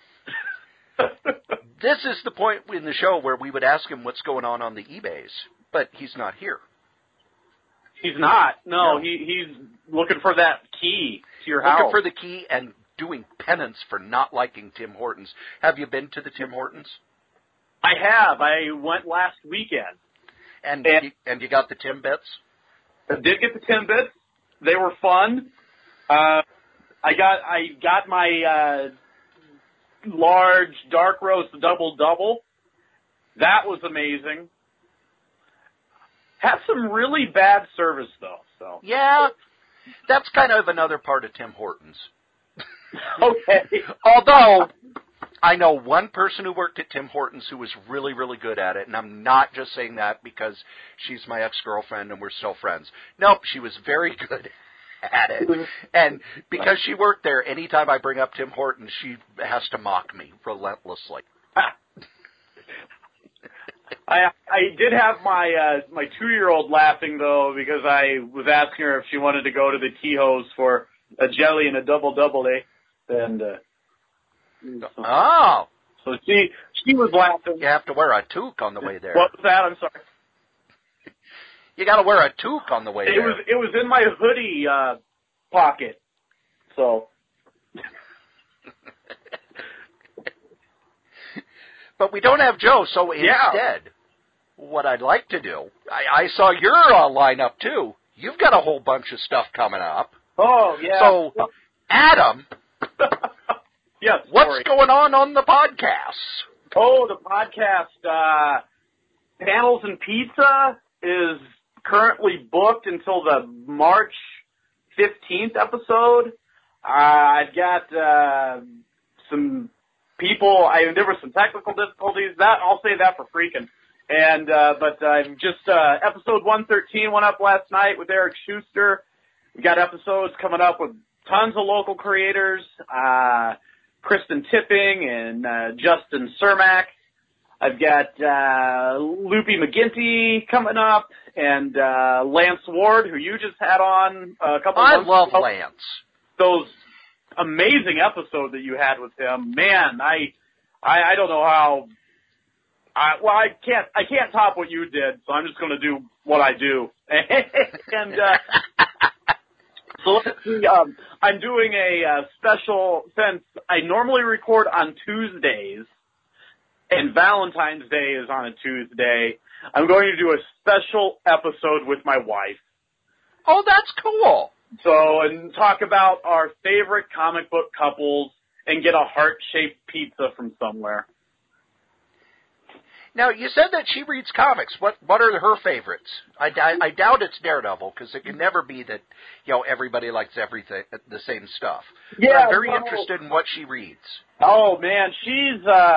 this is the point in the show where we would ask him what's going on the eBays, but he's not here. He's not. No. He's looking for that key to your house. Looking for the key and doing penance for not liking Tim Hortons. Have you been to the Tim Hortons? I have. I went last weekend. And you got the Timbits? I did get the Timbits. They were fun. I got my large dark roast double. That was amazing. Had some really bad service though. So yeah, that's kind of another part of Tim Hortons. Okay. Although I know one person who worked at Tim Hortons who was really, really good at it, and I'm not just saying that because she's my ex-girlfriend and we're still friends. Nope, she was very good at it. And because she worked there, anytime I bring up Tim Hortons, she has to mock me relentlessly. I did have my 2-year-old laughing though, because I was asking her if she wanted to go to the T-Hose for a jelly and a double, and so she was laughing. You have to wear a toque on the way there. What was that? I'm sorry. You got to wear a toque on the way there. It was in my hoodie pocket. So. But we don't have Joe, so instead, what I'd like to do, I saw your lineup too. You've got a whole bunch of stuff coming up. Oh, yeah. So, Adam, yes, what's going on the podcast? Oh, the podcast, Panels and Pizza is currently booked until the March 15th episode. I've got some people. There were some technical difficulties. I'll say that for freaking. And but I'm just episode 113 went up last night with Eric Schuster. We got episodes coming up with tons of local creators, Kristen Tipping and Justin Cermak. I've got Loopy McGinty coming up, and Lance Ward, who you just had on a couple of months ago. I love Lance. Those amazing episodes that you had with him, man. I don't know how. I can't top what you did, so I'm just going to do what I do. And so let's see. I'm doing a special, since I normally record on Tuesdays, and Valentine's Day is on a Tuesday. I'm going to do a special episode with my wife. Oh, that's cool. So, and talk about our favorite comic book couples and get a heart-shaped pizza from somewhere. Now, you said that she reads comics. What are her favorites? I doubt it's Daredevil, because it can never be that, everybody likes everything, the same stuff. Yeah, but I'm very interested in what she reads. Oh, man, she's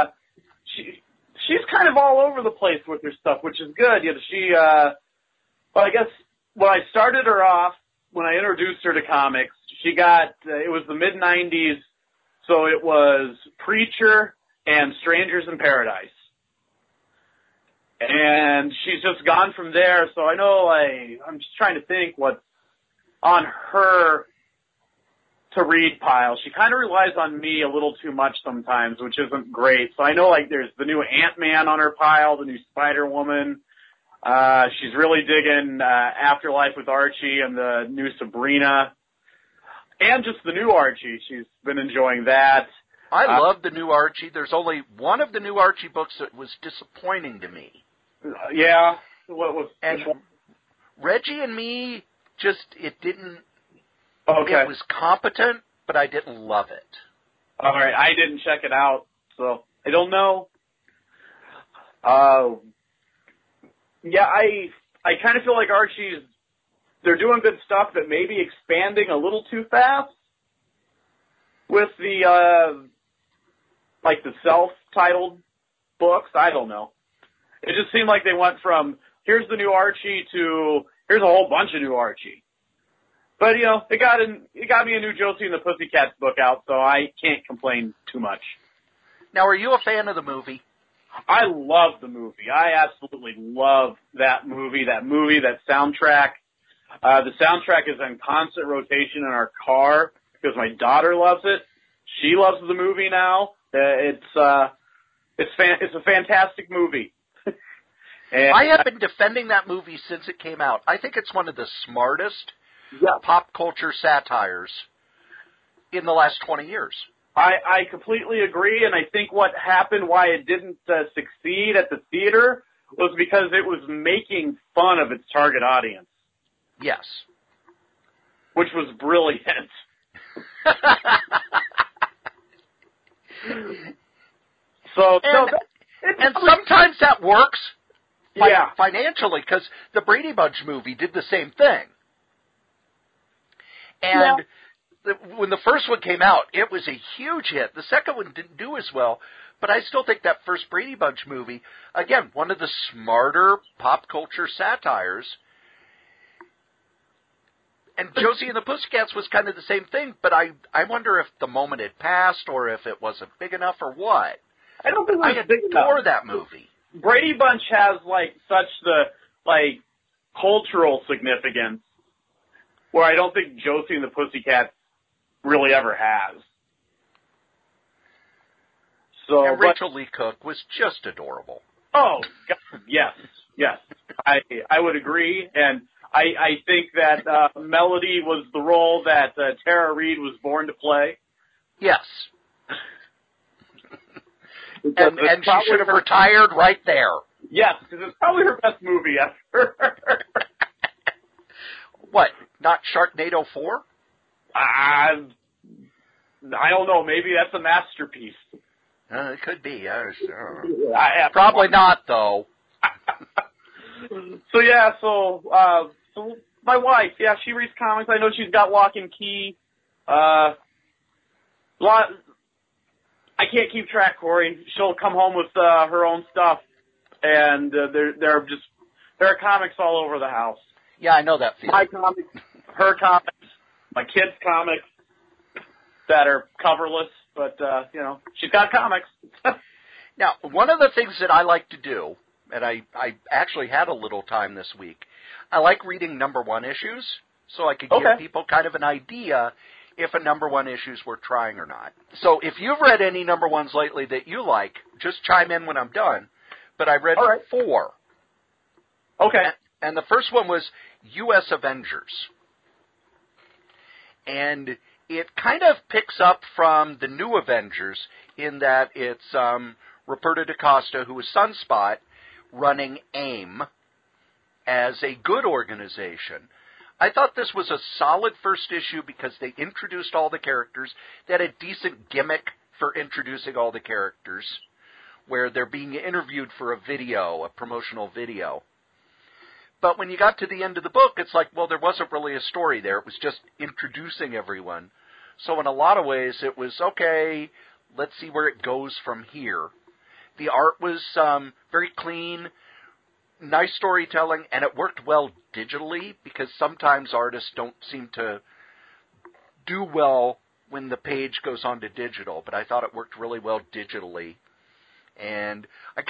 kind of all over the place with her stuff, which is good. I guess when I started her off, when I introduced her to comics, she got, it was the mid-90s, so it was Preacher and Strangers in Paradise. And she's just gone from there, so I know I'm just trying to think what's on her to read pile. She kind of relies on me a little too much sometimes, which isn't great. So I know there's the new Ant-Man on her pile, the new Spider-Woman. She's really digging Afterlife with Archie and the new Sabrina. And just the new Archie. She's been enjoying that. I love the new Archie. There's only one of the new Archie books that was disappointing to me. Yeah. What was? And Reggie and Me, it didn't. Okay. It was competent, but I didn't love it. All right, I didn't check it out, so I don't know. Yeah, I kind of feel like Archie's, they're doing good stuff, but maybe expanding a little too fast with the the self-titled books. I don't know. It just seemed like they went from here's the new Archie to here's a whole bunch of new Archie. But it got me a new Josie and the Pussycats book out, so I can't complain too much. Now, are you a fan of the movie? I love the movie. I absolutely love that movie, that soundtrack. The soundtrack is in constant rotation in our car because my daughter loves it. She loves the movie now. It's a fantastic movie. And I have been defending that movie since it came out. I think it's one of the smartest pop culture satires in the last 20 years. I completely agree, and I think what happened, why it didn't succeed at the theater, was because it was making fun of its target audience. Yes. Which was brilliant. And sometimes that works financially, because the Brady Bunch movie did the same thing. And when the first one came out, it was a huge hit. The second one didn't do as well, but I still think that first Brady Bunch movie, again, one of the smarter pop culture satires. And Josie and the Pussycats was kind of the same thing, but I wonder if the moment had passed or if it wasn't big enough or what. I don't think it was big enough. I adore that movie. Brady Bunch has, such the, cultural significance where I don't think Josie and the Pussycats really ever has. So, and Rachel Lee Cook was just adorable. Oh, God, yes. I would agree, and I think that Melody was the role that Tara Reid was born to play. Yes. and she should have retired right there. Yes, because it's probably her best movie ever. What, not Sharknado 4? I don't know. Maybe that's a masterpiece. It could be. Probably not, though. So my wife, she reads comics. I know she's got Lock and Key. I can't keep track, Corey. She'll come home with her own stuff, and there are comics all over the house. Yeah, I know that feeling. My comics, her comics, my kids' comics that are coverless, but she's got comics. Now, one of the things that I like to do, and I actually had a little time this week, I like reading number one issues, so I could give people kind of an idea if a number one issue's worth trying or not. So if you've read any number ones lately that you like, just chime in when I'm done. But I read 4. Okay. And the first one was U.S. Avengers. And it kind of picks up from the New Avengers in that it's Roberto DaCosta, who is Sunspot, running AIM as a good organization. I thought this was a solid first issue because they introduced all the characters. They had a decent gimmick for introducing all the characters, where they're being interviewed for a promotional video. But when you got to the end of the book, it's like, well, there wasn't really a story there. It was just introducing everyone. So in a lot of ways, it was, okay, let's see where it goes from here. The art was very clean, nice storytelling, and it worked well digitally, because sometimes artists don't seem to do well when the page goes on to digital, but I thought it worked really well digitally. And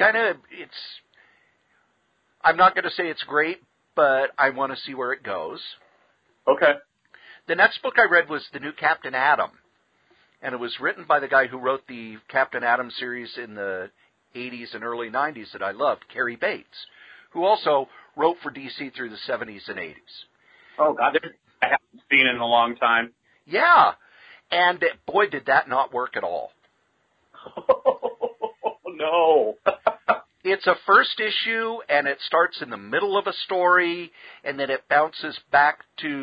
I'm not going to say it's great, but I want to see where it goes. Okay. The next book I read was The New Captain Atom, and it was written by the guy who wrote the Captain Atom series in the 80s and early 90s that I loved, Cary Bates, who also wrote for DC through the 70s and 80s. Oh, God, I haven't seen it in a long time. Yeah, and boy, did that not work at all. No. It's a first issue, and it starts in the middle of a story, and then it bounces back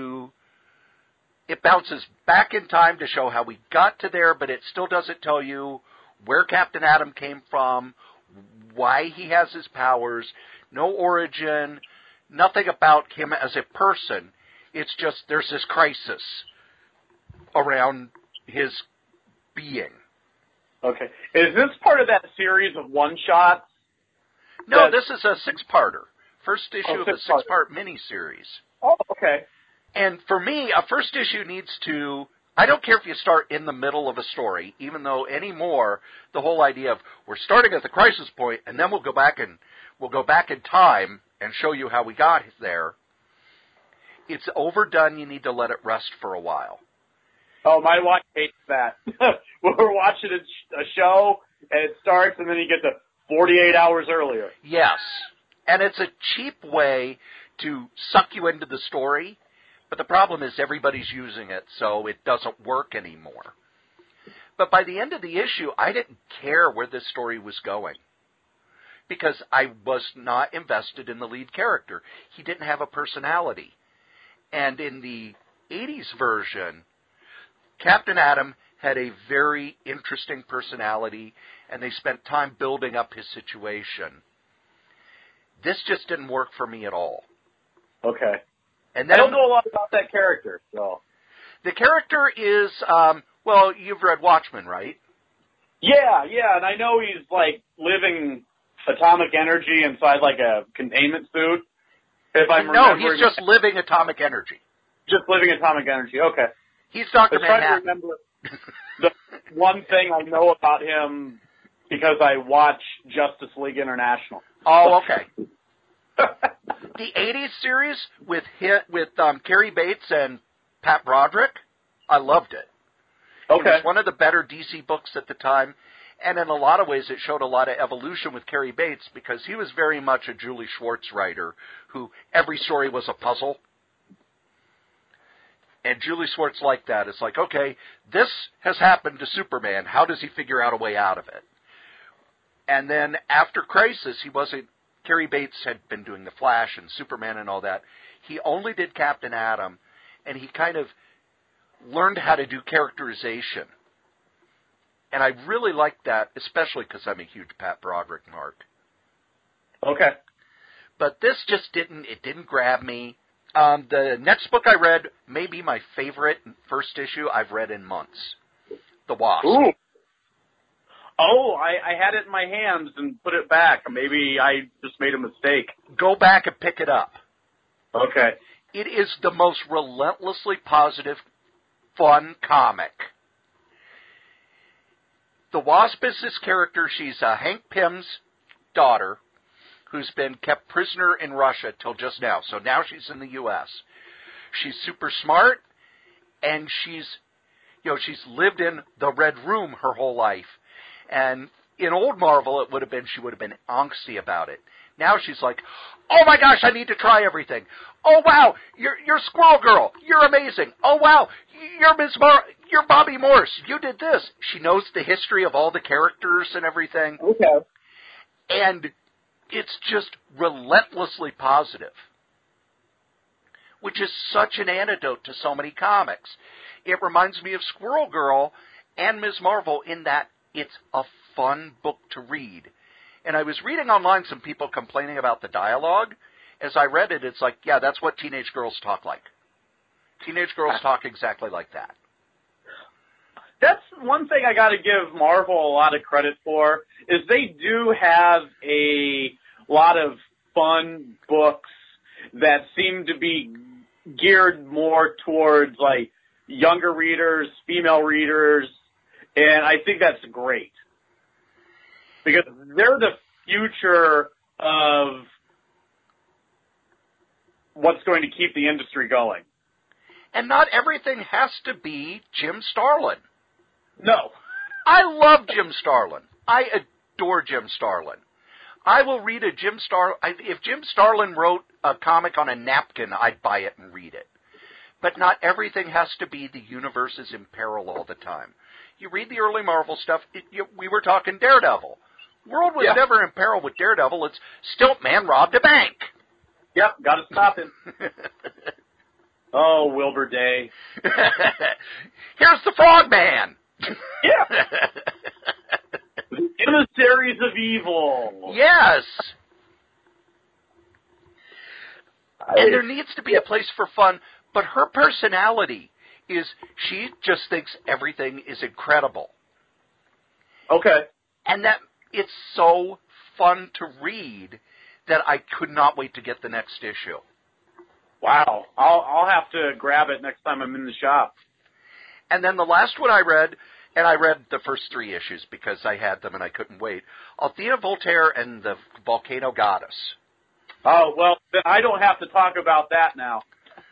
in time to show how we got to there, but it still doesn't tell you where Captain Atom came from, why he has his powers, no origin, nothing about him as a person. It's just there's this crisis around his being. Okay. Is this part of that series of one-shots? No, this is a six-parter. First issue of a six-parter. six-part miniseries. Oh, okay. And for me, a first issue needs to... I don't care if you start in the middle of a story, even though anymore the whole idea of we're starting at the crisis point and then we'll go back in time and show you how we got there. It's overdone. You need to let it rest for a while. Oh, my wife hates that. We're watching a show, and it starts, and then you get to 48 hours earlier. Yes. And it's a cheap way to suck you into the story, but the problem is everybody's using it, so it doesn't work anymore. But by the end of the issue, I didn't care where this story was going, because I was not invested in the lead character. He didn't have a personality. And in the 80s version, Captain Atom had a very interesting personality, and they spent time building up his situation. This just didn't work for me at all. Okay. And then, I don't know a lot about that character, so. The character is, well, you've read Watchmen, right? Yeah, and I know he's, like, living atomic energy inside, like, a containment suit. If I'm No, he's just living atomic energy. Just living atomic energy, okay. He's Dr. I'm trying to Manhattan. remember the one thing I know about him because I watch Justice League International. Oh, okay. The 80s series with Carrie Bates and Pat Broderick, I loved it. Okay. It was one of the better DC books at the time, and in a lot of ways it showed a lot of evolution with Carrie Bates because he was very much a Julie Schwartz writer who every story was a puzzle. And Julie Schwartz liked that. It's like, okay, this has happened to Superman. How does he figure out a way out of it? And then after Crisis, Carrie Bates had been doing The Flash and Superman and all that. He only did Captain Atom, and he kind of learned how to do characterization. And I really liked that, especially because I'm a huge Pat Broderick mark. Okay. But this just didn't grab me. The next book I read may be my favorite first issue I've read in months. The Wasp. Ooh. Oh, I had it in my hands and put it back. Maybe I just made a mistake. Go back and pick it up. Okay. It is the most relentlessly positive, fun comic. The Wasp is this character. She's Hank Pym's daughter, who's been kept prisoner in Russia till just now. So now she's in the U.S. She's super smart, and she's lived in the Red Room her whole life. And in old Marvel, she would have been angsty about it. Now she's like, oh my gosh, I need to try everything. Oh wow, you're Squirrel Girl. You're amazing. Oh wow, you're Bobby Morse. You did this. She knows the history of all the characters and everything. Okay. And it's just relentlessly positive, which is such an antidote to so many comics. It reminds me of Squirrel Girl and Ms. Marvel in that it's a fun book to read. And I was reading online some people complaining about the dialogue. As I read it, it's like, yeah, that's what teenage girls talk like. Teenage girls talk exactly like that. That's one thing I got to give Marvel a lot of credit for, is they do have a lot of fun books that seem to be geared more towards, like, younger readers, female readers, and I think that's great. Because they're the future of what's going to keep the industry going. And not everything has to be Jim Starlin. No. I love Jim Starlin. I adore Jim Starlin. I will read a Jim Starlin. If Jim Starlin wrote a comic on a napkin, I'd buy it and read it. But not everything has to be the universe is in peril all the time. You read the early Marvel stuff, we were talking Daredevil. World was never in peril with Daredevil. It's Stiltman robbed a bank. Yep, got to stop him. Oh, Wilbur Day. Here's the Frogman. Yeah. The emissaries of evil. Yes. And there needs to be a place for fun, but her personality is she just thinks everything is incredible. Okay. And that it's so fun to read that I could not wait to get the next issue. Wow. I'll have to grab it next time I'm in the shop. And then the last one I read, and I read the first 3 issues because I had them and I couldn't wait, Athena Voltaire and the Volcano Goddess. Oh, well, then I don't have to talk about that now.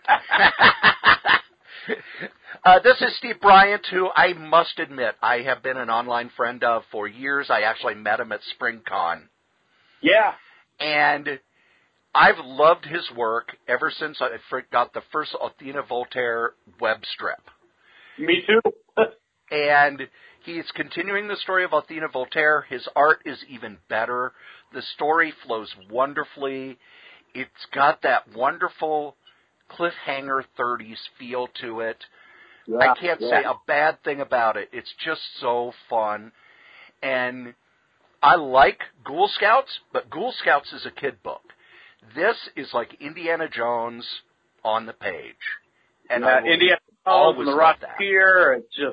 This is Steve Bryant, who I must admit I have been an online friend of for years. I actually met him at SpringCon. Yeah. And I've loved his work ever since I got the first Athena Voltaire web strip. Me too. And he's continuing the story of Athena Voltaire. His art is even better. The story flows wonderfully. It's got that wonderful cliffhanger 30s feel to it. Yeah, I can't say a bad thing about it. It's just so fun. And I like Ghoul Scouts, but Ghoul Scouts is a kid book. This is like Indiana Jones on the page. And Indiana Jones and the Rocketeer, it's just,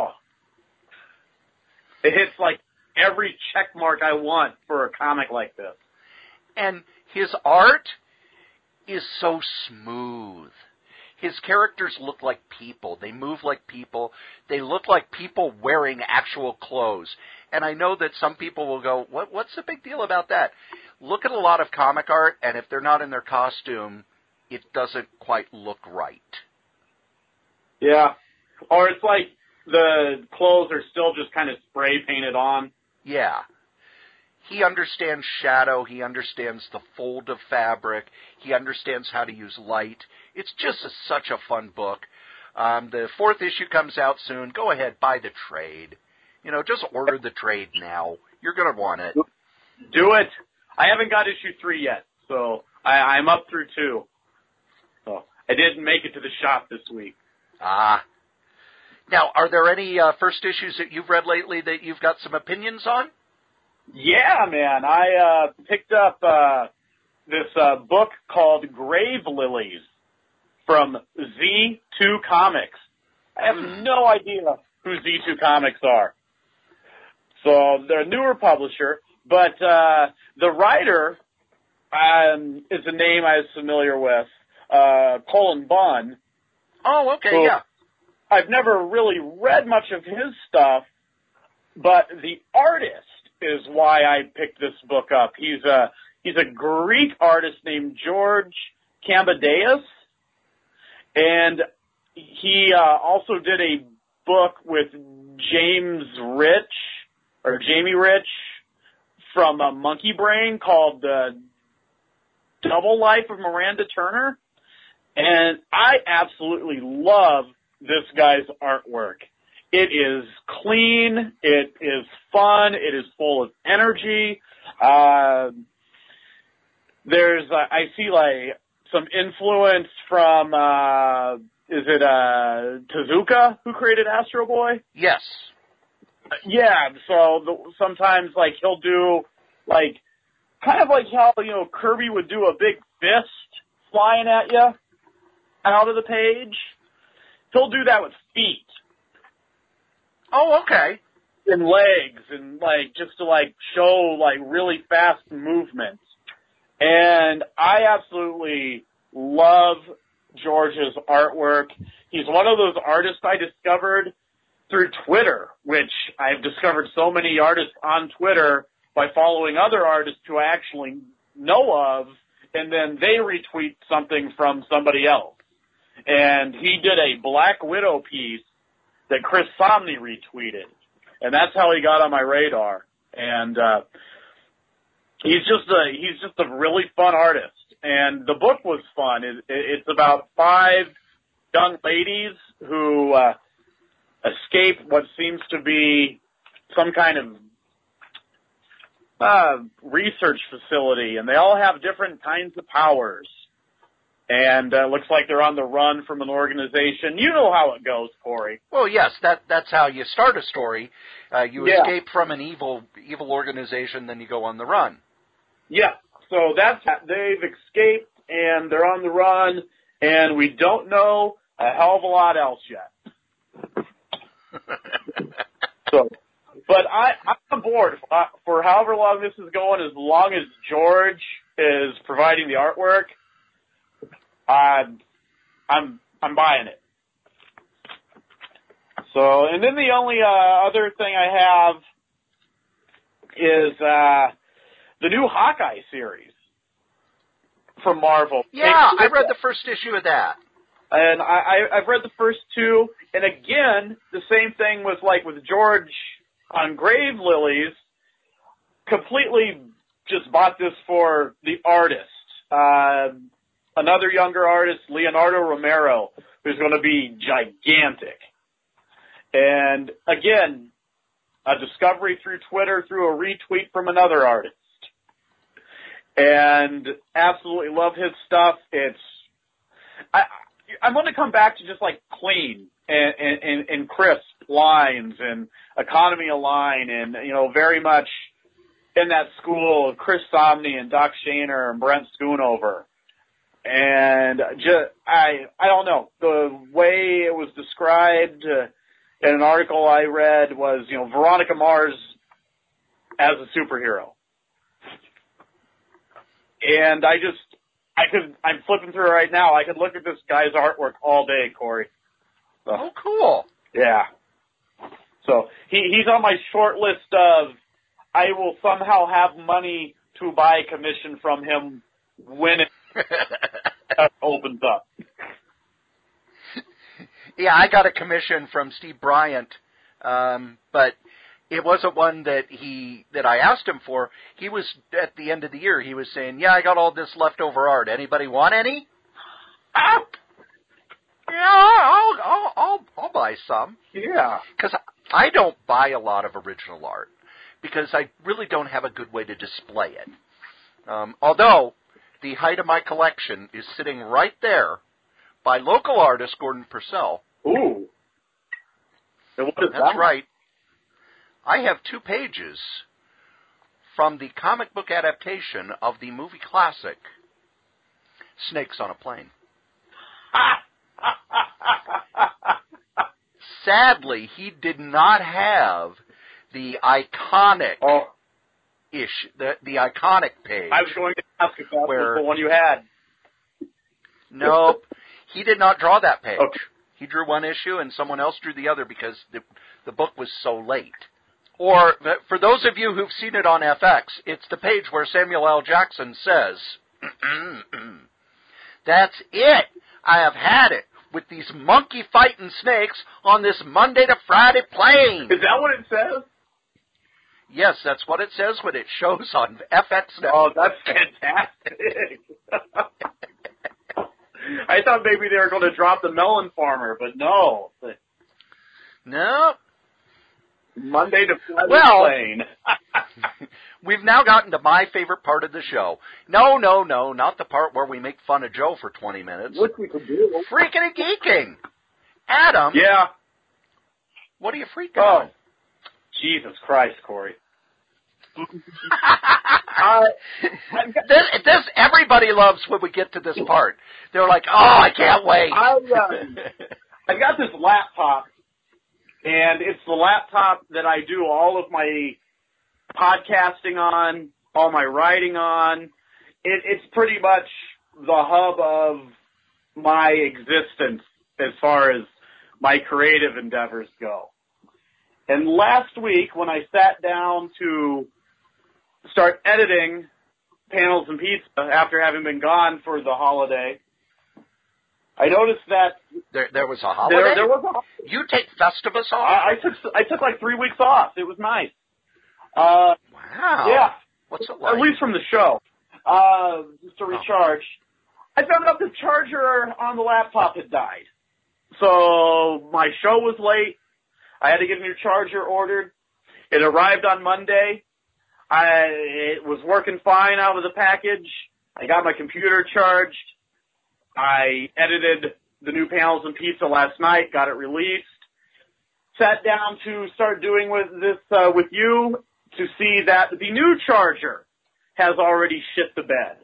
it hits like every check mark I want for a comic like this. And his art is so smooth. His characters look like people. They move like people. They look like people wearing actual clothes. And I know that some people will go, what's the big deal about that? Look at a lot of comic art, and if they're not in their costume, it doesn't quite look right. Yeah. Or it's like the clothes are still just kind of spray painted on. Yeah. He understands shadow. He understands the fold of fabric. He understands how to use light. It's just such a fun book. The 4th issue comes out soon. Go ahead, buy the trade. Just order the trade now. You're going to want it. Do it. I haven't got issue 3 yet, so I'm up through 2. So I didn't make it to the shop this week. Now, are there any first issues that you've read lately that you've got some opinions on? Yeah, man. I picked up this book called Grave Lilies from Z2 Comics. I have no idea who Z2 Comics are. So they're a newer publisher, but the writer is a name I was familiar with, Colin Bunn. Oh, okay, yeah. I've never really read much of his stuff, but the artist is why I picked this book up. He's a Greek artist named George Kambadeus, and he also did a book with Jamie Rich from Monkey Brain called The Double Life of Miranda Turner, and I absolutely love this guy's artwork. It is clean. It is fun. It is full of energy. There's, I see like some influence from, is it, Tezuka who created Astro Boy? Yes. Yeah. So sometimes like he'll do like, kind of like how, Kirby would do a big fist flying at you out of the page. He'll do that with feet. Oh, okay. And legs and just to show really fast movements. And I absolutely love George's artwork. He's one of those artists I discovered through Twitter, which I've discovered so many artists on Twitter by following other artists who I actually know of, and then they retweet something from somebody else. And he did a Black Widow piece that Chris Somney retweeted. And that's how he got on my radar. And he's just a really fun artist. And the book was fun. It's about 5 young ladies who escape what seems to be some kind of research facility, and they all have different kinds of powers. And looks like they're on the run from an organization. You know how it goes, Corey. Well, yes, that's how you start a story. You escape from an evil organization, then you go on the run. Yeah, so they've escaped, and they're on the run, and we don't know a hell of a lot else yet. So, but I'm on board for however long this is going, as long as George is providing the artwork. I'm buying it. So, and then the only other thing I have is the new Hawkeye series from Marvel. Yeah, I read the first issue of that. And I've read the first two, and again, the same thing with George on Grave Lilies, completely just bought this for the artist. Another younger artist, Leonardo Romero, who's going to be gigantic. And again, a discovery through Twitter, through a retweet from another artist. And absolutely love his stuff. I'm going to come back to just clean and crisp lines and economy of line, and very much in that school of Chris Samnee and Doc Shaner and Brent Schoonover. And I don't know, the way it was described in an article I read was Veronica Mars as a superhero. And I'm flipping through right now. I could look at this guy's artwork all day, Corey. So, oh, cool. Yeah. So he's on my short list of I will somehow have money to buy a commission from him when it opens up. Yeah, I got a commission from Steve Bryant, but it wasn't one that I asked him for. He was, at the end of the year, he was saying, yeah, I got all this leftover art. Anybody want any? Yeah, I'll buy some. Yeah. Because I don't buy a lot of original art, because I really don't have a good way to display it. Although, the height of my collection is sitting right there by local artist Gordon Purcell. Ooh. And what is That's that? right. I have 2 pages from the comic book adaptation of the movie classic, Snakes on a Plane. Sadly, he did not have the iconic issue, the iconic page. I was going to ask if that was the one you had. Nope. He did not draw that page. Okay. He drew one issue and someone else drew the other because the book was so late. Or, for those of you who've seen it on FX, it's the page where Samuel L. Jackson says, that's it. I have had it with these monkey fighting snakes on this Monday to Friday plane. Is that what it says? Yes, that's what it says when it shows on FX Network. Oh, that's fantastic. I thought maybe they were going to drop the Melon Farmer, but no. No. Monday to Friday plane. We've now gotten to my favorite part of the show. No, not the part where we make fun of Joe for 20 minutes. Which we could do. Freaking and geeking. Adam. Yeah. What are you freaking on? Jesus Christ, Corey. This everybody loves when we get to this part. They're like, oh, I can't wait. I've got this laptop, and it's the laptop that I do all of my podcasting on, all my writing on. It's pretty much the hub of my existence as far as my creative endeavors go. And last week, when I sat down to start editing Panels and Pizza after having been gone for the holiday, I noticed that there was a holiday. There was a holiday. You take Festivus off? I took like 3 weeks off. It was nice. Wow. Yeah. What's it like? At least from the show. Just to recharge. I found out the charger on the laptop had died. So my show was late. I had to get a new charger ordered. It arrived on Monday. It was working fine out of the package. I got my computer charged. I edited the new panels and pizza last night, got it released. Sat down to start doing with you to see that the new charger has already shit the bed.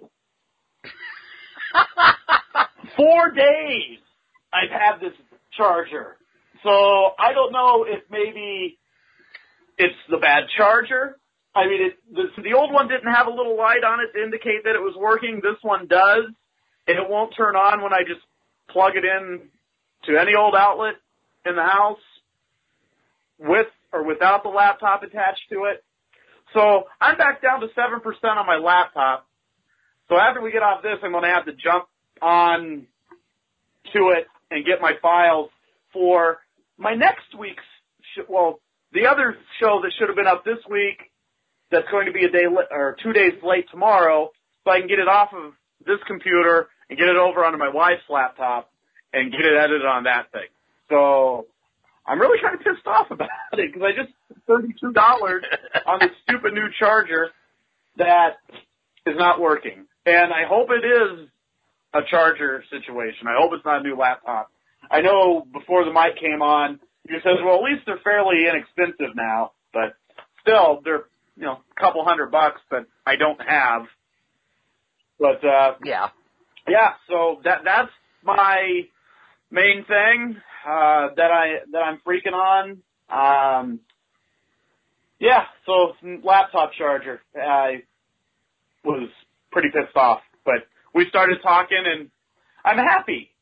4 days I've had this charger. So I don't know if maybe it's the bad charger. I mean, the old one didn't have a little light on it to indicate that it was working. This one does, and it won't turn on when I just plug it in to any old outlet in the house, with or without the laptop attached to it. So I'm back down to 7% on my laptop. So after we get off this, I'm going to have to jump on to it and get my files for my next week's, the other show that should have been up this week, that's going to be 2 days late tomorrow, so I can get it off of this computer and get it over onto my wife's laptop and get it edited on that thing. So I'm really kind of pissed off about it because I just spent $32 on this stupid new charger that is not working. And I hope it is a charger situation. I hope it's not a new laptop. I know before the mic came on, you said, well, at least they're fairly inexpensive now, but still, they're, a couple $100 that I don't have. But, yeah, so that's my main thing, that I'm freaking on. So laptop charger. I was pretty pissed off, but we started talking and I'm happy.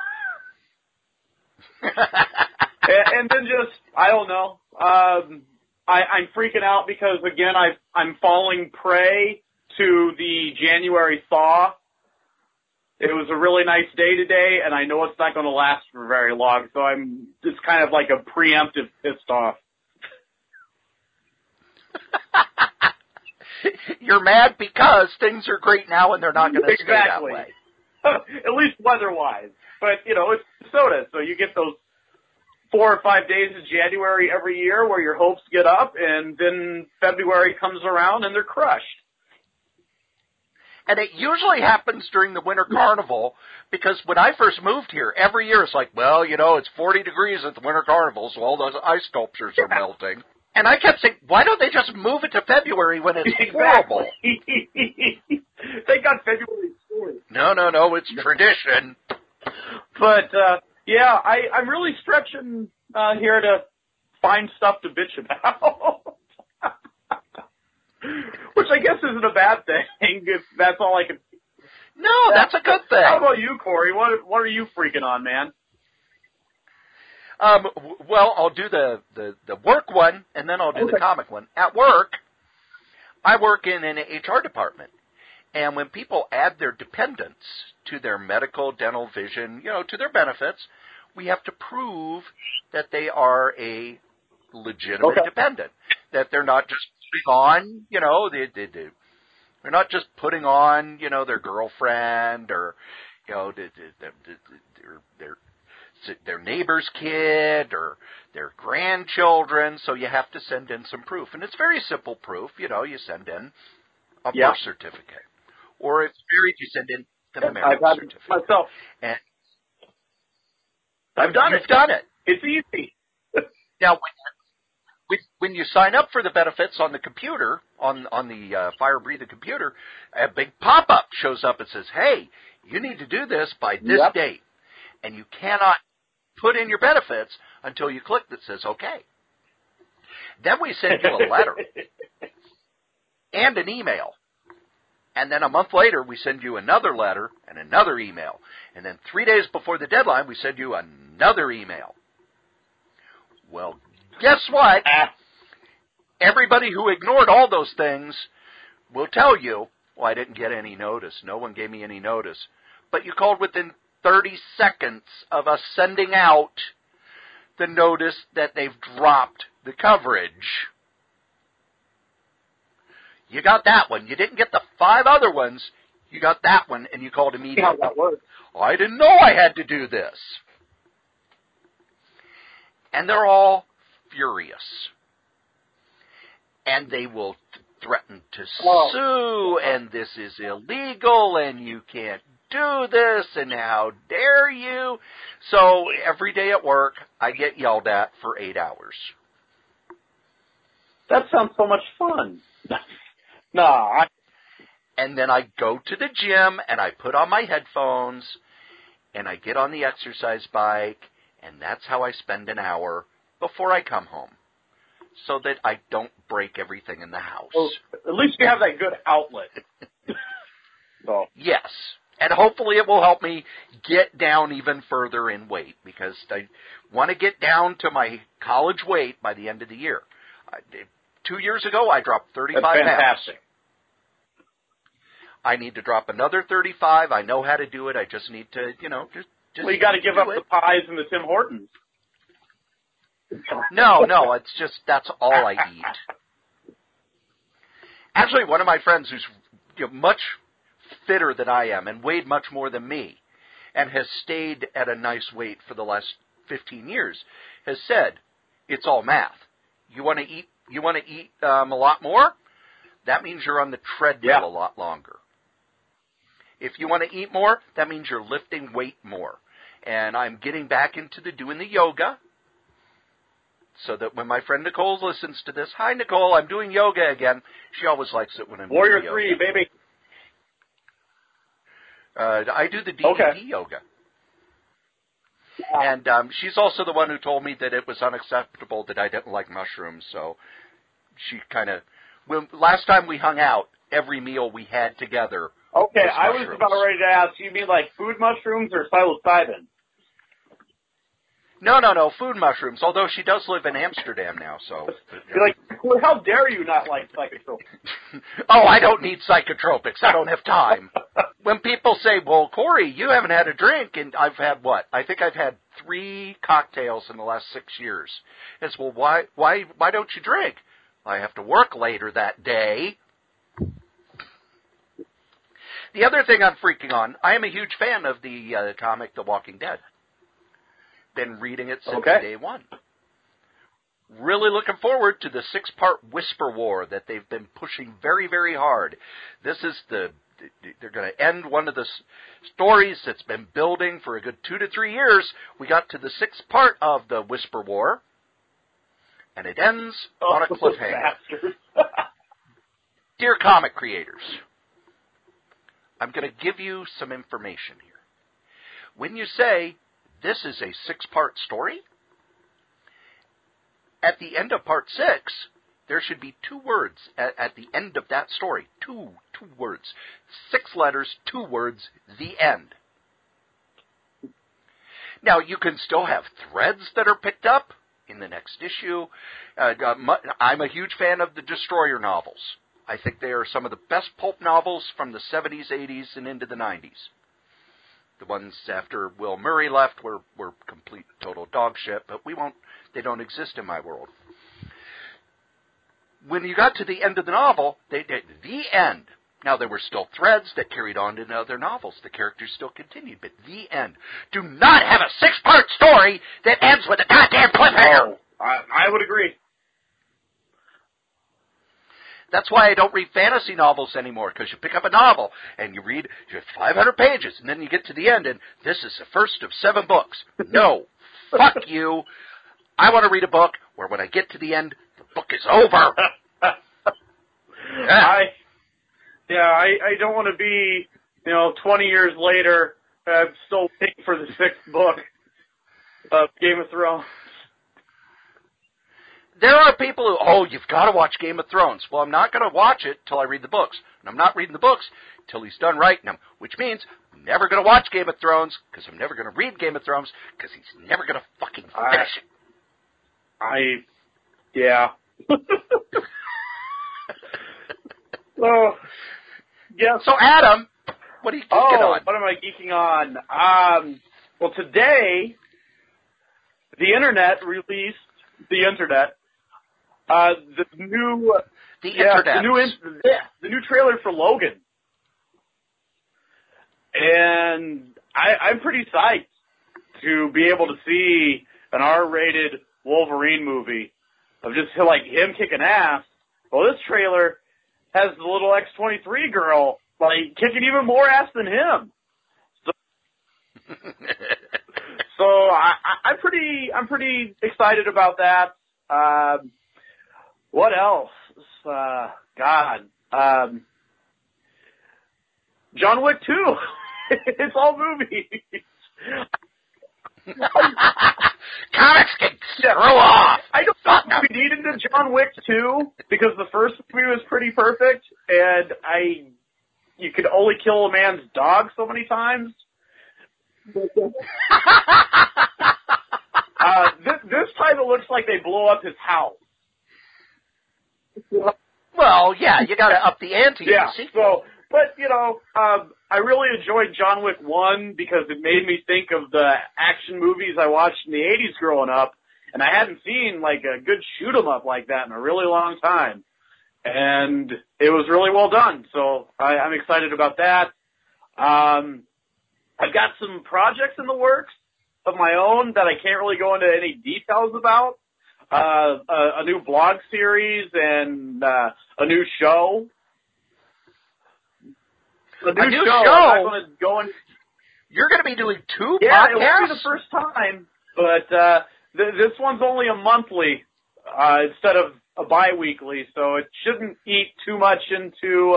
And then just, I don't know, I'm freaking out because, again, I'm falling prey to the January thaw. It was a really nice day today, and I know it's not going to last for very long, so it's kind of like a preemptive pissed off. You're mad because things are great now and they're not going to stay that way. At least weather-wise. But, it's Minnesota, so you get those 4 or 5 days of January every year where your hopes get up, and then February comes around and they're crushed. And it usually happens during the winter carnival, because when I first moved here, every year it's like, it's 40 degrees at the winter carnival, so all those ice sculptures are melting. And I kept saying, why don't they just move it to February when it's horrible? They got February story. No, it's tradition. But, I'm really stretching here to find stuff to bitch about. Which I guess isn't a bad thing, if that's all I can... No, that's a good thing. How about you, Corey? What are you freaking on, man? I'll do the work one, and then I'll do the comic one. At work, I work in an HR department. And when people add their dependents to their medical, dental, vision, to their benefits, we have to prove that they are a legitimate dependent, that they're not just putting on, they're not just putting on, their girlfriend or, their neighbor's kid or their grandchildren. So you have to send in some proof. And it's very simple proof. You send in a birth certificate. Or if married, you send in the marriage certificate. Myself. And I've done it. You've done it. It's easy. Now, when you sign up for the benefits on the computer, on the Fire Breather computer, a big pop-up shows up and says, hey, you need to do this by this date. And you cannot put in your benefits until you click that says okay. Then we send you a letter and an email. And then a month later, we send you another letter and another email. And then 3 days before the deadline, we send you another email. Well, guess what? Everybody who ignored all those things will tell you, well, I didn't get any notice. No one gave me any notice. But you called within 30 seconds of us sending out the notice that they've dropped the coverage. You got that one. You didn't get the 5 other ones. You got that one, and you called immediately. How that works. I didn't know I had to do this. And they're all furious. And they will threaten to sue, and this is illegal, and you can't do this, and how dare you? So every day at work, I get yelled at for 8 hours. That sounds so much fun. And then I go to the gym, and I put on my headphones, and I get on the exercise bike, and that's how I spend an hour before I come home, so that I don't break everything in the house. Well, at least you have that good outlet. So. Yes. And hopefully it will help me get down even further in weight, because I want to get down to my college weight by the end of the year. 2 years ago, I dropped 35 That's pounds. fantastic. I need to drop another 35. I know how to do it. I just need to, just well, you got to give up the pies and the Tim Hortons. No, it's just that's all I eat. Actually, one of my friends who's much fitter than I am and weighed much more than me and has stayed at a nice weight for the last 15 years has said, it's all math. You want to eat a lot more? That means you're on the treadmill a lot longer. If you want to eat more, that means you're lifting weight more. And I'm getting back into doing the yoga, so that when my friend Nicole listens to this, hi Nicole, I'm doing yoga again. She always likes it when I'm Warrior doing yoga. 3, baby. I do the DED yoga. And she's also the one who told me that it was unacceptable that I didn't like mushrooms. So she kind of, last time we hung out, every meal we had together Okay, was I was about ready to ask, you mean like food mushrooms or psilocybin? No, food mushrooms, although she does live in Amsterdam now, so. You're like, well, how dare you not like psychotropics? Oh, I don't need psychotropics. I don't have time. When people say, well, Corey, you haven't had a drink, and I've had what? I think I've had 3 cocktails in the last 6 years. It's, well, why don't you drink? I have to work later that day. The other thing I'm freaking on, I am a huge fan of the comic The Walking Dead. Been reading it since day one. Really looking forward to the 6-part Whisper War that they've been pushing very, very hard. This is they're going to end one of the stories that's been building for a good 2 to 3 years. We got to the 6th part of the Whisper War, and it ends on a cliffhanger. Dear comic creators, I'm going to give you some information here. When you say, this is a 6-part story, at the end of part 6, there should be 2 words at the end of that story. Two words. 6 letters, 2 words, the end. Now, you can still have threads that are picked up in the next issue. I'm a huge fan of the Destroyer novels. I think they are some of the best pulp novels from the 70s, 80s, and into the 90s. The ones after Will Murray left were complete, total dog shit, but they don't exist in my world. When you got to the end of the novel, the end. Now, there were still threads that carried on in other novels. The characters still continued, but the end. Do not have a 6-part story that ends with a goddamn cliffhanger. Oh, I would agree. That's why I don't read fantasy novels anymore, because you pick up a novel, and you read 500 pages, and then you get to the end, and this is the first of 7 books. No. Fuck you. I want to read a book where when I get to the end, the book is over. I don't want to be, 20 years later, I'm still waiting for the 6th book of Game of Thrones. There are people who, you've got to watch Game of Thrones. Well, I'm not going to watch it till I read the books. And I'm not reading the books till he's done writing them, which means I'm never going to watch Game of Thrones because I'm never going to read Game of Thrones because he's never going to fucking finish it. Yeah. So, Adam, what are you geeking on? What am I geeking on? Well, today, the internet released the new trailer for Logan, and I'm pretty psyched to be able to see an R-rated Wolverine movie of just like him kicking ass. Well, this trailer has the little X-23 girl like kicking even more ass than him. So I'm pretty excited about that. What else? John Wick 2. It's all movies. Comics can screw off. I don't think we needed a John Wick 2 because the first movie was pretty perfect, and you could only kill a man's dog so many times. This time it looks like they blow up his house. Well, yeah, you got to up the ante. Yeah. But I really enjoyed John Wick 1 because it made me think of the action movies I watched in the 80s growing up, and I hadn't seen like a good shoot 'em up like that in a really long time. And it was really well done, so I'm excited about that. I've got some projects in the works of my own that I can't really go into any details about. A new blog series and a new show. A new show. I'm not going to go in. You're going to be doing 2 podcasts? Yeah, it won't be the first time, but this one's only a monthly instead of a bi-weekly, so it shouldn't eat too much into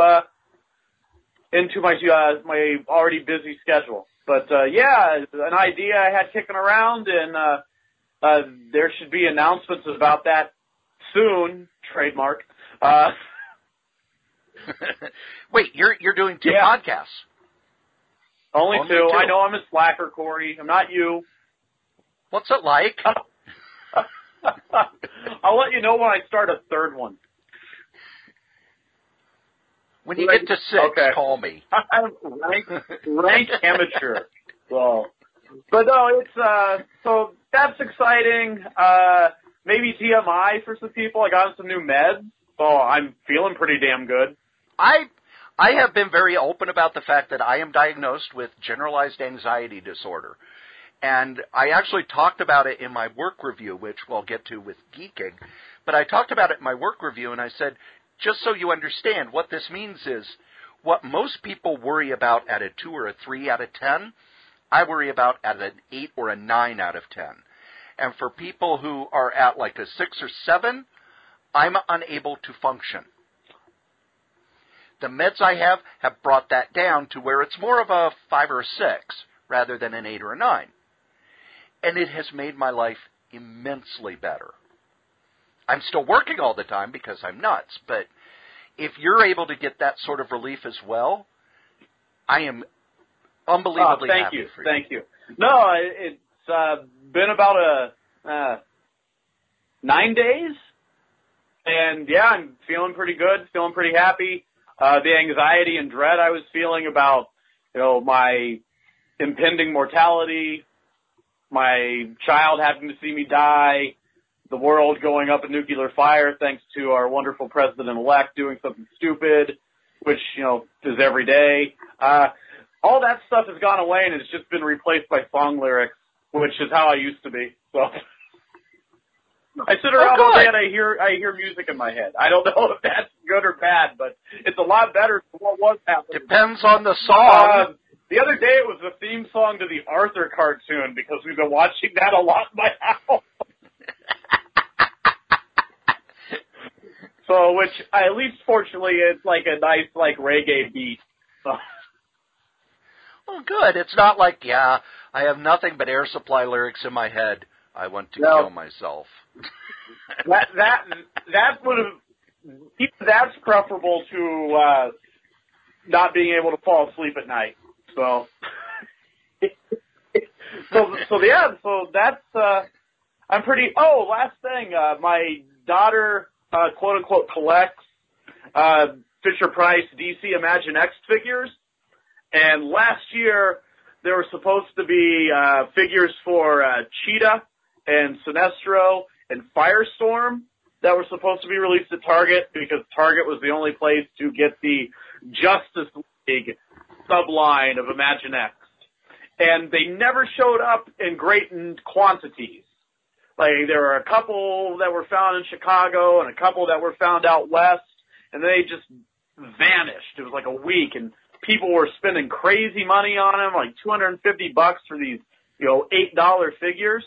my already busy schedule. But yeah, an idea I had kicking around, and there should be announcements about that soon. Trademark. Wait, you're doing 2 podcasts? Only two. I know I'm a slacker, Corey. I'm not you. What's it like? I'll let you know when I start a third one. When you get to 6, okay. Call me. I'm rank amateur. Well, but no, it's so that's exciting. Maybe TMI for some people. I got some new meds, so I'm feeling pretty damn good. I have been very open about the fact that I am diagnosed with generalized anxiety disorder. And I actually talked about it in my work review, which we'll get to with geeking. But I talked about it in my work review, and I said, just so you understand, what this means is what most people worry about at a 2 or a 3 out of 10, I worry about at an 8 or a 9 out of 10. And for people who are at like a 6 or 7, I'm unable to function. The meds I have brought that down to where it's more of a 5 or a 6 rather than an 8 or a 9. And it has made my life immensely better. I'm still working all the time because I'm nuts, but if you're able to get that sort of relief as well, I am unbelievably happy for you. Thank you. No, it's been about 9 days, and yeah, I'm feeling pretty good, feeling pretty happy. The anxiety and dread I was feeling about, my impending mortality, my child having to see me die, the world going up in nuclear fire thanks to our wonderful president-elect doing something stupid, which, is every day. All that stuff has gone away and it's just been replaced by song lyrics, which is how I used to be. So I sit around all day and I hear music in my head. I don't know if that's good or bad, but it's a lot better than what was happening. Depends on the song. The other day it was the theme song to the Arthur cartoon because we've been watching that a lot in my house. So, which, at least fortunately, it's like a nice, reggae beat. So. Well, good. It's not like, I have nothing but Air Supply lyrics in my head. I want to kill myself. That would have, that's preferable to not being able to fall asleep at night. So, so that's, I'm pretty, last thing, my daughter, quote unquote, collects, Fisher-Price DC Imagine X figures. And last year, there were supposed to be, figures for, Cheetah and Sinestro and Firestorm that were supposed to be released at Target because Target was the only place to get the Justice League subline of Imagine X. And they never showed up in great quantities. Like, there were a couple that were found in Chicago and a couple that were found out west, and they just vanished. It was like a week, and people were spending crazy money on them, like $250 for these, $8 figures.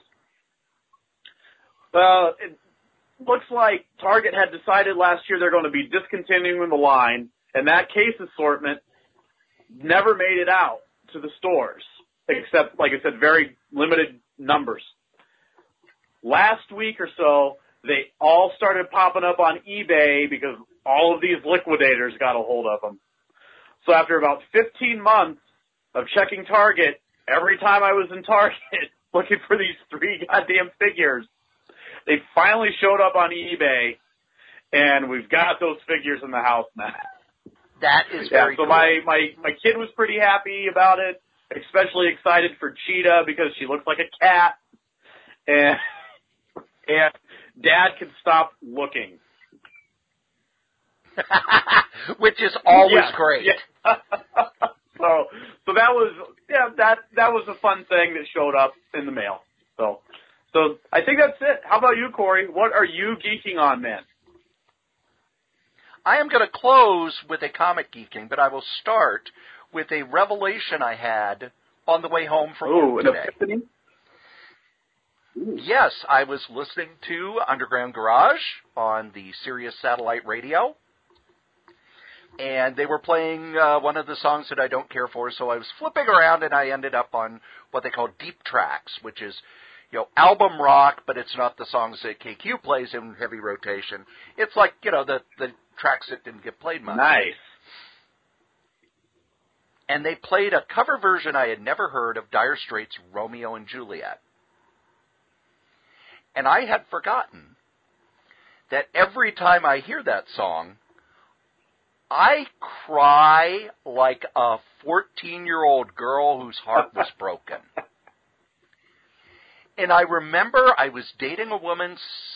Well, it looks like Target had decided last year they're going to be discontinuing the line, and that case assortment never made it out to the stores, except, like I said, very limited numbers. Last week or so, they all started popping up on eBay because all of these liquidators got a hold of them. So after about 15 months of checking Target, every time I was in Target looking for these 3 goddamn figures, they finally showed up on eBay, and we've got those figures in the house now. That is very cool. So my kid was pretty happy about it, especially excited for Cheetah because she looks like a cat. And Dad can stop looking. Which is always great. Yeah. So that was a fun thing that showed up in the mail. So I think that's it. How about you, Corey? What are you geeking on, man? I am going to close with a comic geeking, but I will start with a revelation I had on the way home from work today. An epiphany? Yes, I was listening to Underground Garage on the Sirius satellite radio, and they were playing one of the songs that I don't care for, so I was flipping around, and I ended up on what they call deep tracks, which is, album rock, but it's not the songs that KQ plays in heavy rotation. It's like, the tracks that didn't get played much. Nice. And they played a cover version I had never heard of Dire Straits' Romeo and Juliet. And I had forgotten that every time I hear that song, I cry like a 14-year-old girl whose heart was broken. And I remember I was dating a woman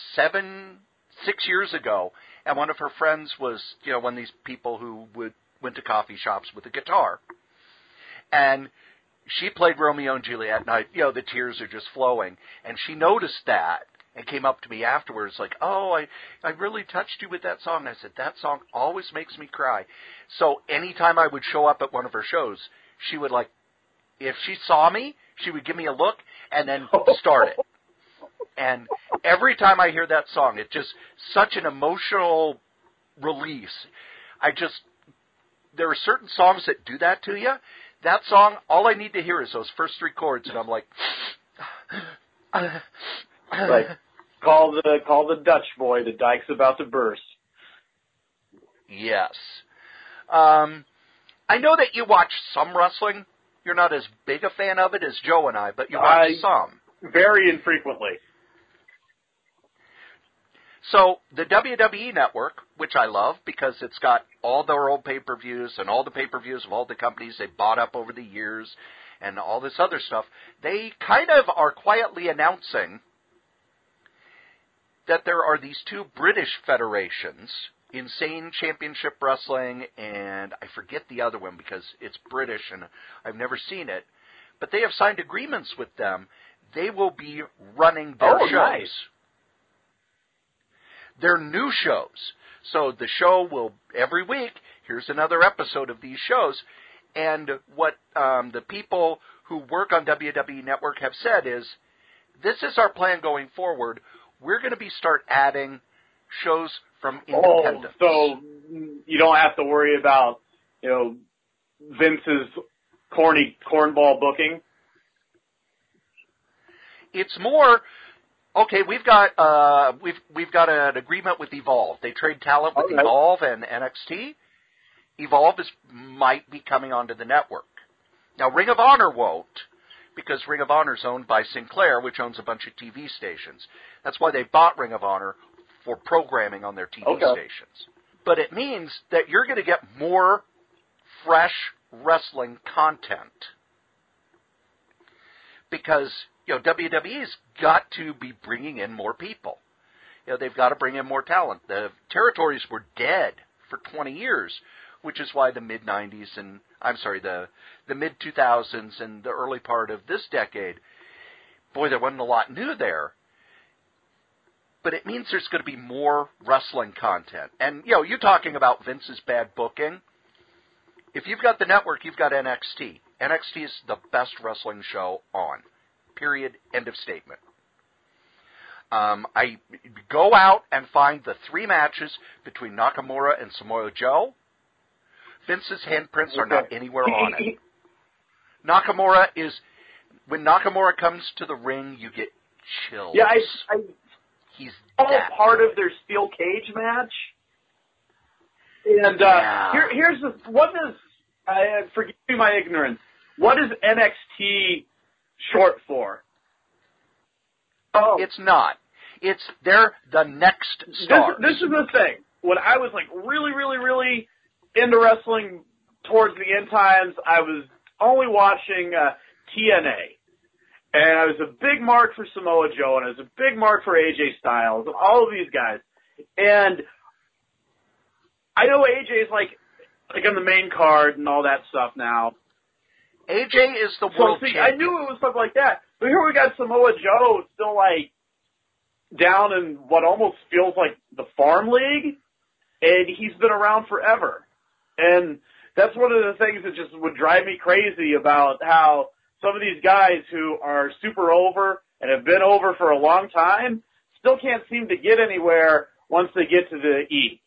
6 years ago, and one of her friends was, one of these people who went to coffee shops with a guitar. And she played Romeo and Juliet, and the tears are just flowing. And she noticed that and came up to me afterwards like, oh, I really touched you with that song. And I said, that song always makes me cry. So anytime I would show up at one of her shows, she would if she saw me, she would give me a look and then start it. And every time I hear that song, it's just such an emotional release. There are certain songs that do that to you. That song, all I need to hear is those first 3 chords, and I'm like, call the Dutch boy, the dike's about to burst. Yes. I know that you watch some wrestling. You're not as big a fan of it as Joe and I, but you watch some. Very infrequently. So the WWE Network, which I love because it's got all their old pay-per-views and all the pay-per-views of all the companies they bought up over the years and all this other stuff, they kind of are quietly announcing that there are these 2 British federations, Insane Championship Wrestling, and I forget the other one because it's British and I've never seen it, but they have signed agreements with them. They will be running their shows. Nice. Their new shows. So the show will, every week, here's another episode of these shows, and what the people who work on WWE Network have said is, this is our plan going forward. We're going to start adding shows from independents. So you don't have to worry about, Vince's cornball booking? It's more, okay, we've got an agreement with Evolve. They trade talent with Evolve and NXT. Evolve might be coming onto the network. Now, Ring of Honor won't, because Ring of Honor is owned by Sinclair, which owns a bunch of TV stations. That's why they bought Ring of Honor, for programming on their TV stations. But it means that you're going to get more fresh wrestling content. Because, WWE's got to be bringing in more people. They've got to bring in more talent. The territories were dead for 20 years, which is why the mid-90s and, the mid-2000s and the early part of this decade, boy, there wasn't a lot new there. but it means there's going to be more wrestling content. And, you're talking about Vince's bad booking. If you've got the network, you've got NXT. NXT is the best wrestling show on. Period. End of statement. I go out and find the 3 matches between Nakamura and Samoa Joe. Vince's handprints are not anywhere on it. Nakamura is, when Nakamura comes to the ring, you get chills. Yeah, He's all part good. of their steel cage match. And here's what is, forgive me my ignorance, what is NXT short for? Oh, it's not. They're the next stars. This is the thing. When I was like really, really, really into wrestling towards the end times, I was only watching TNA. And I was a big mark for Samoa Joe, and I was a big mark for AJ Styles, and all of these guys. And I know AJ's like on the main card and all that stuff now. AJ is the world champion. I knew it was stuff like that. But here we got Samoa Joe still like down in what almost feels like the farm league, and he's been around forever. And that's one of the things that just would drive me crazy about how some of these guys who are super over and have been over for a long time still can't seem to get anywhere once they get to the E.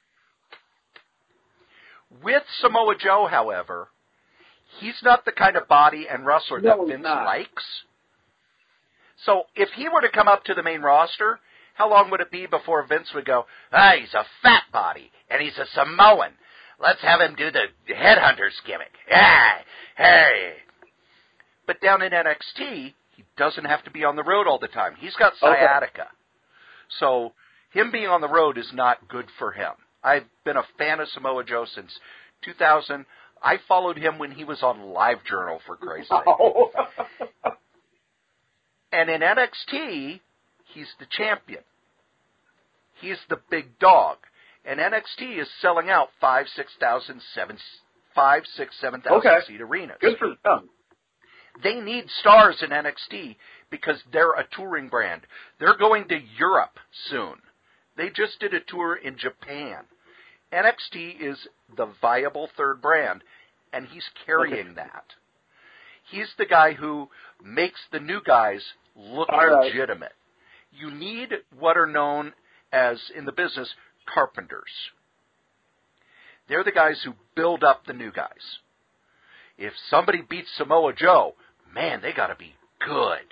With Samoa Joe, however, he's not the kind of body and wrestler that Vince likes. So if he were to come up to the main roster, how long would it be before Vince would go, he's a fat body, and he's a Samoan. Let's have him do the headhunter's gimmick. Hey. But down in NXT, he doesn't have to be on the road all the time. He's got sciatica. Okay. So him being on the road is not good for him. I've been a fan of Samoa Joe since 2000. I followed him when he was on LiveJournal, for Christ's sake. And in NXT, he's the champion. He's the big dog. And NXT is selling out 7,000 seat arenas. Good for them. They need stars in NXT because they're a touring brand. They're going to Europe soon. They just did a tour in Japan. NXT is the viable third brand, and he's carrying that. He's the guy who makes the new guys look legitimate. You need what are known as, in the business, carpenters. They're the guys who build up the new guys. If somebody beats Samoa Joe, man, they got to be good.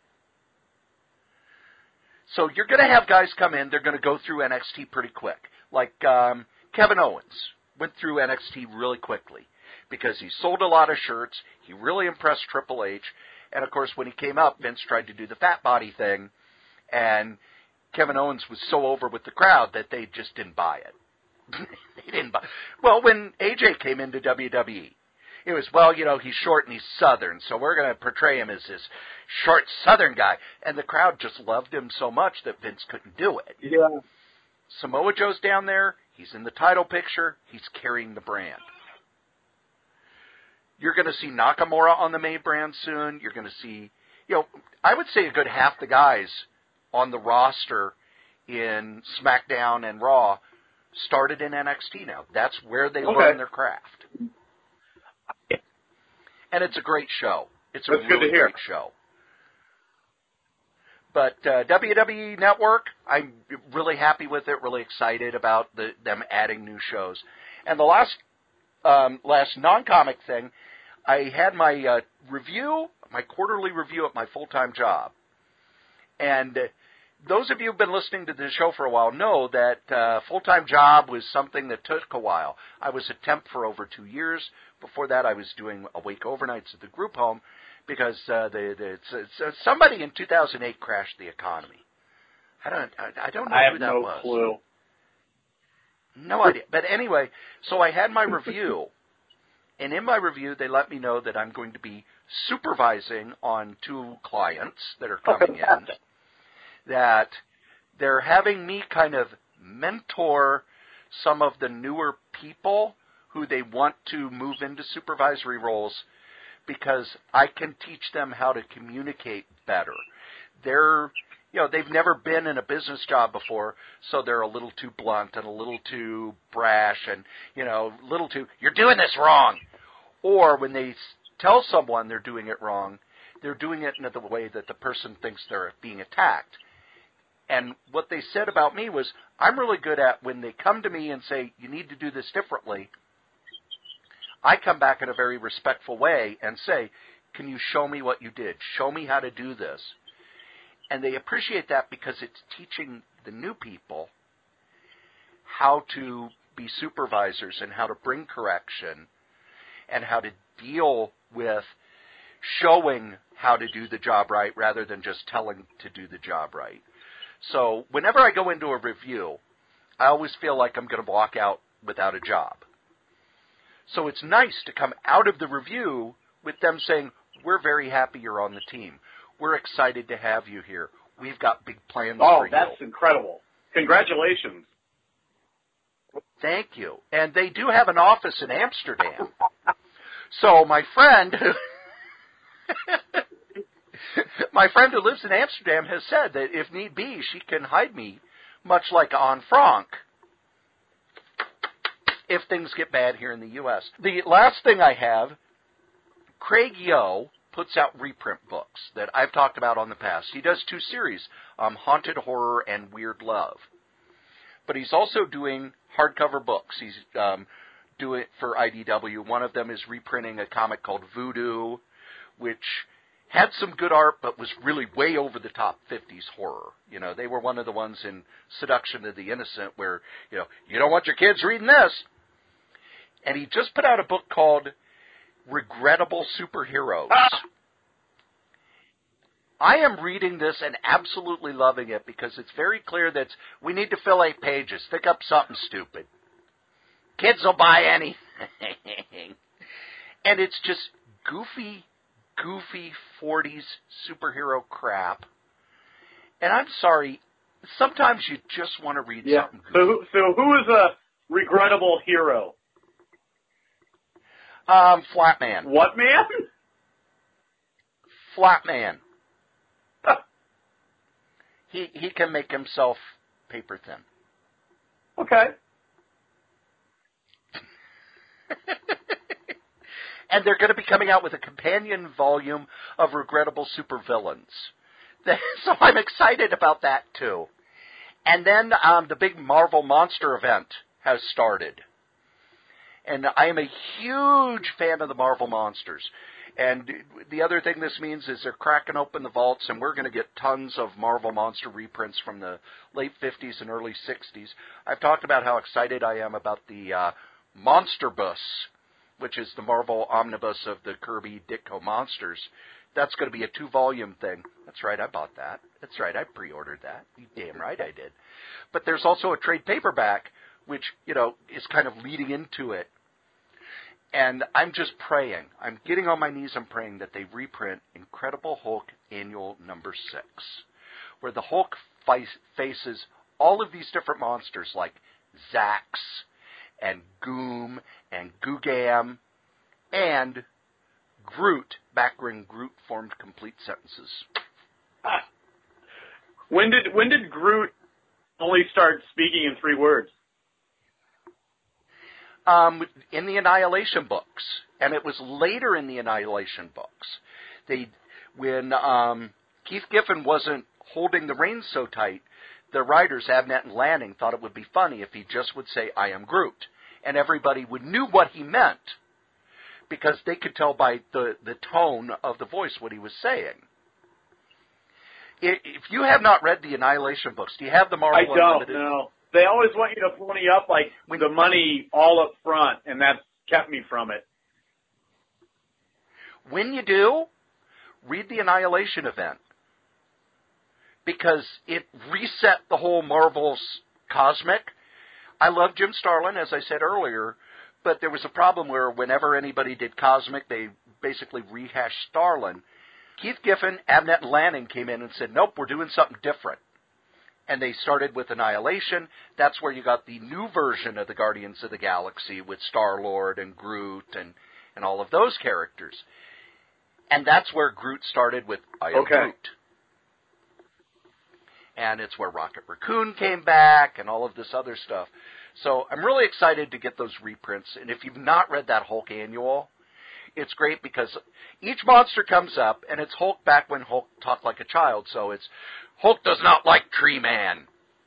So you're going to have guys come in, they're going to go through NXT pretty quick. Like Kevin Owens went through NXT really quickly because he sold a lot of shirts, he really impressed Triple H, and of course when he came up, Vince tried to do the fat body thing, and Kevin Owens was so over with the crowd that they just didn't buy it. They didn't buy. Well, when AJ came into WWE, it was, he's short and he's Southern, so we're going to portray him as this short Southern guy. And the crowd just loved him so much that Vince couldn't do it. Yeah. Samoa Joe's down there. He's in the title picture. He's carrying the brand. You're going to see Nakamura on the main brand soon. You're going to see, I would say a good half the guys on the roster in SmackDown and Raw started in NXT now. That's where they learn their craft. And it's a great show. It's a really great show. But WWE Network, I'm really happy with it, really excited about them adding new shows. And the last non-comic thing, I had my my quarterly review at my full-time job. And those of you who have been listening to the show for a while know that full-time job was something that took a while. I was a temp for over 2 years. Before that, I was doing awake overnights at the group home because somebody in 2008 crashed the economy. I don't know who that was. I have no clue. No idea. But anyway, so I had my review, and in my review, they let me know that I'm going to be supervising on 2 clients that are coming in, that they're having me kind of mentor some of the newer people who they want to move into supervisory roles because I can teach them how to communicate better. They're they've never been in a business job before, so they're a little too blunt and a little too brash and, a little too, you're doing this wrong. Or when they tell someone they're doing it wrong, they're doing it in the way that the person thinks they're being attacked. And what they said about me was, I'm really good at when they come to me and say, you need to do this differently, I come back in a very respectful way and say, can you show me what you did? Show me how to do this. And they appreciate that because it's teaching the new people how to be supervisors and how to bring correction and how to deal with showing how to do the job right rather than just telling to do the job right. So whenever I go into a review, I always feel like I'm going to walk out without a job. So it's nice to come out of the review with them saying, we're very happy you're on the team. We're excited to have you here. We've got big plans for you. Oh, that's incredible. Congratulations. Thank you. And they do have an office in Amsterdam. So my friend who lives in Amsterdam has said that if need be, she can hide me, much like Anne Frank, if things get bad here in the U.S. The last thing I have, Craig Yo puts out reprint books that I've talked about on the past. He does 2 series, Haunted Horror and Weird Love. But he's also doing hardcover books. He's doing it for IDW. One of them is reprinting a comic called Voodoo, which had some good art, but was really way over the top 50s horror. They were one of the ones in Seduction of the Innocent where, you don't want your kids reading this. And he just put out a book called Regrettable Superheroes. I am reading this and absolutely loving it because it's very clear that we need to fill 8 pages. Pick up something stupid. Kids will buy anything. And it's just goofy 40s superhero crap. And I'm sorry, sometimes you just want to read something goofy. So who is a regrettable hero? Flatman. What man? Flatman. He can make himself paper thin. Okay. And they're going to be coming out with a companion volume of Regrettable Supervillains. So I'm excited about that, too. And then the big Marvel Monster event has started. And I am a huge fan of the Marvel Monsters. And the other thing this means is they're cracking open the vaults, and we're going to get tons of Marvel Monster reprints from the late 50s and early 60s. I've talked about how excited I am about the Monster Bus, which is the Marvel omnibus of the Kirby Ditko Monsters. That's going to be a 2-volume thing. That's right, I bought that. That's right, I pre-ordered that. You damn right I did. But there's also a trade paperback, which, is kind of leading into it. And I'm just praying. I'm getting on my knees and praying that they reprint Incredible Hulk Annual number 6, where the Hulk faces all of these different monsters like Zax and Goom and Googam and Groot, back when Groot formed complete sentences. When did Groot only start speaking in 3 words? In the Annihilation books, and it was later in the Annihilation books. When Keith Giffen wasn't holding the reins so tight, the writers, Abnett and Lanning, thought it would be funny if he just would say, I am Groot. And everybody knew what he meant, because they could tell by the tone of the voice what he was saying. If you have not read the Annihilation books, do you have the Marvel Unlimited? I don't, no. They always want you to pony up, the money all up front, and that's kept me from it. When you do, read the Annihilation event, because it reset the whole Marvel's cosmic. I love Jim Starlin, as I said earlier, but there was a problem where whenever anybody did cosmic, they basically rehashed Starlin. Keith Giffen, Abnett, and Lanning came in and said, nope, we're doing something different. And they started with Annihilation. That's where you got the new version of the Guardians of the Galaxy with Star-Lord and Groot and all of those characters. And that's where Groot started with I am Groot. and it's where Rocket Raccoon came back and all of this other stuff. So I'm really excited to get those reprints, and if you've not read that Hulk annual, it's great because each monster comes up, and it's Hulk back when Hulk talked like a child, so it's Hulk does not like Tree Man.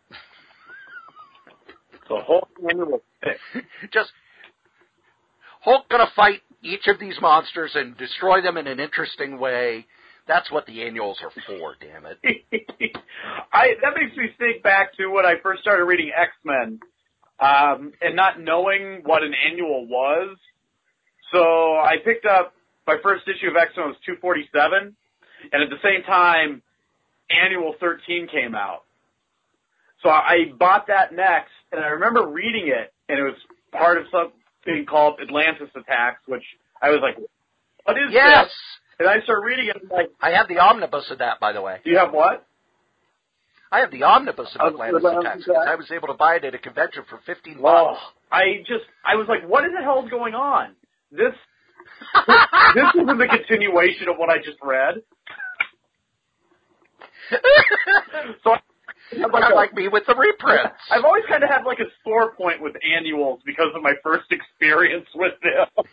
So Hulk annual 6. Just Hulk gonna fight each of these monsters and destroy them in an interesting way. That's what the annuals are for, damn it. That makes me think back to when I first started reading X-Men, and not knowing what an annual was. So I picked up my first issue of X-Men was 247, and at the same time, Annual 13 came out. So I bought that next, and I remember reading it, and it was part of something called Atlantis Attacks, which I was like, what is yes! this? And I started reading it, and I'm like... I have the omnibus of that, by the way. Do you have what? I have the omnibus of Atlantis Attacks, because I was able to buy it at a convention for $15. Oh, I was like, what in the hell is going on? This isn't the continuation of what I just read. So like me with the reprints. I've always kind of had like a sore point with annuals because of my first experience with them.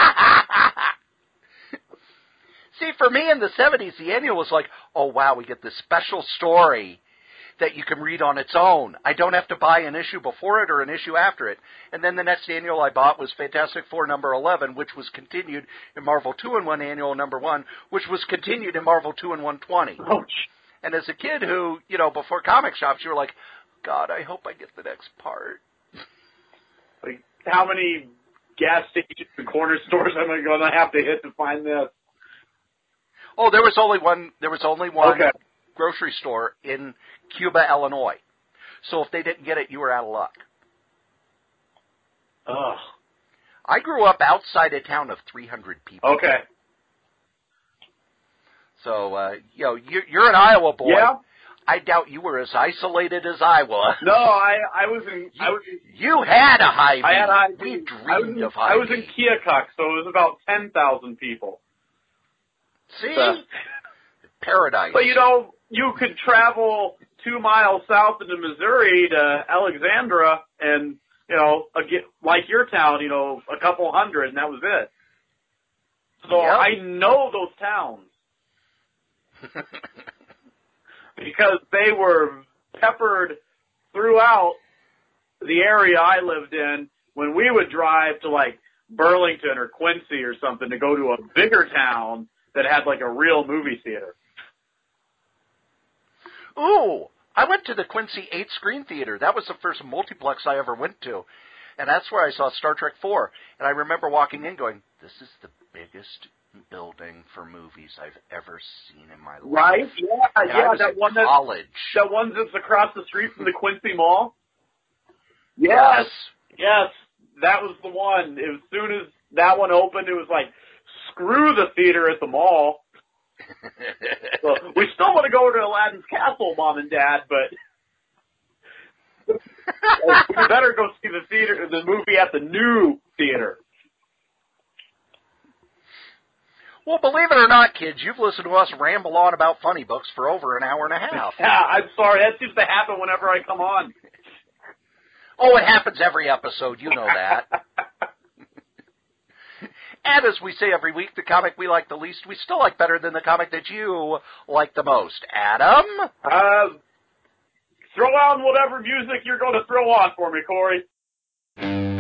See, for me in the 70s, the annual was like, oh, wow, we get this special story that you can read on its own. I don't have to buy an issue before it or an issue after it. And then the next annual I bought was Fantastic Four number 11, which was continued in Marvel 2-in-1 Annual number 1, which was continued in Marvel 2-in-1 20. Oh, and as a kid who, before comic shops, you were like, God, I hope I get the next part. Like, how many gas stations and corner stores am I going to have to hit to find this? Oh, there was only one Okay. grocery store in Cuba, Illinois. So if they didn't get it, you were out of luck. Ugh. I grew up outside a town of 300 people. Okay. So, you're an Iowa boy. Yeah. I doubt you were as isolated as I was. No, I was in... You had a Hy-Vee. I had a Hy-Vee. We dreamed of Hy-Vee. I was in Keokuk, so it was about 10,000 people. See? Paradise. But, you could travel 2 miles south into Missouri to Alexandria and, like your town, a couple hundred, and that was it. So yep. I know those towns. Because they were peppered throughout the area I lived in when we would drive to, like, Burlington or Quincy or something to go to a bigger town that had, like, a real movie theater. Ooh, I went to the Quincy 8 Screen Theater. That was the first multiplex I ever went to. And that's where I saw Star Trek 4. And I remember walking in going, this is the biggest building for movies I've ever seen in my life. Right? Yeah, and yeah. I was that in one college. That one that's across the street from the Quincy Mall? Yes. Yes. That was the one. As soon as that one opened, it was like, screw the theater at the mall. So we still want to go to Aladdin's Castle, Mom and Dad, but we better go see the movie at the new theater. Well, believe it or not, kids, you've listened to us ramble on about funny books for over an hour and a half. Yeah, I'm sorry. That seems to happen whenever I come on. Oh, it happens every episode. You know that. And as we say every week, the comic we like the least, we still like better than the comic that you like the most. Adam? Throw on whatever music you're going to throw on for me, Corey.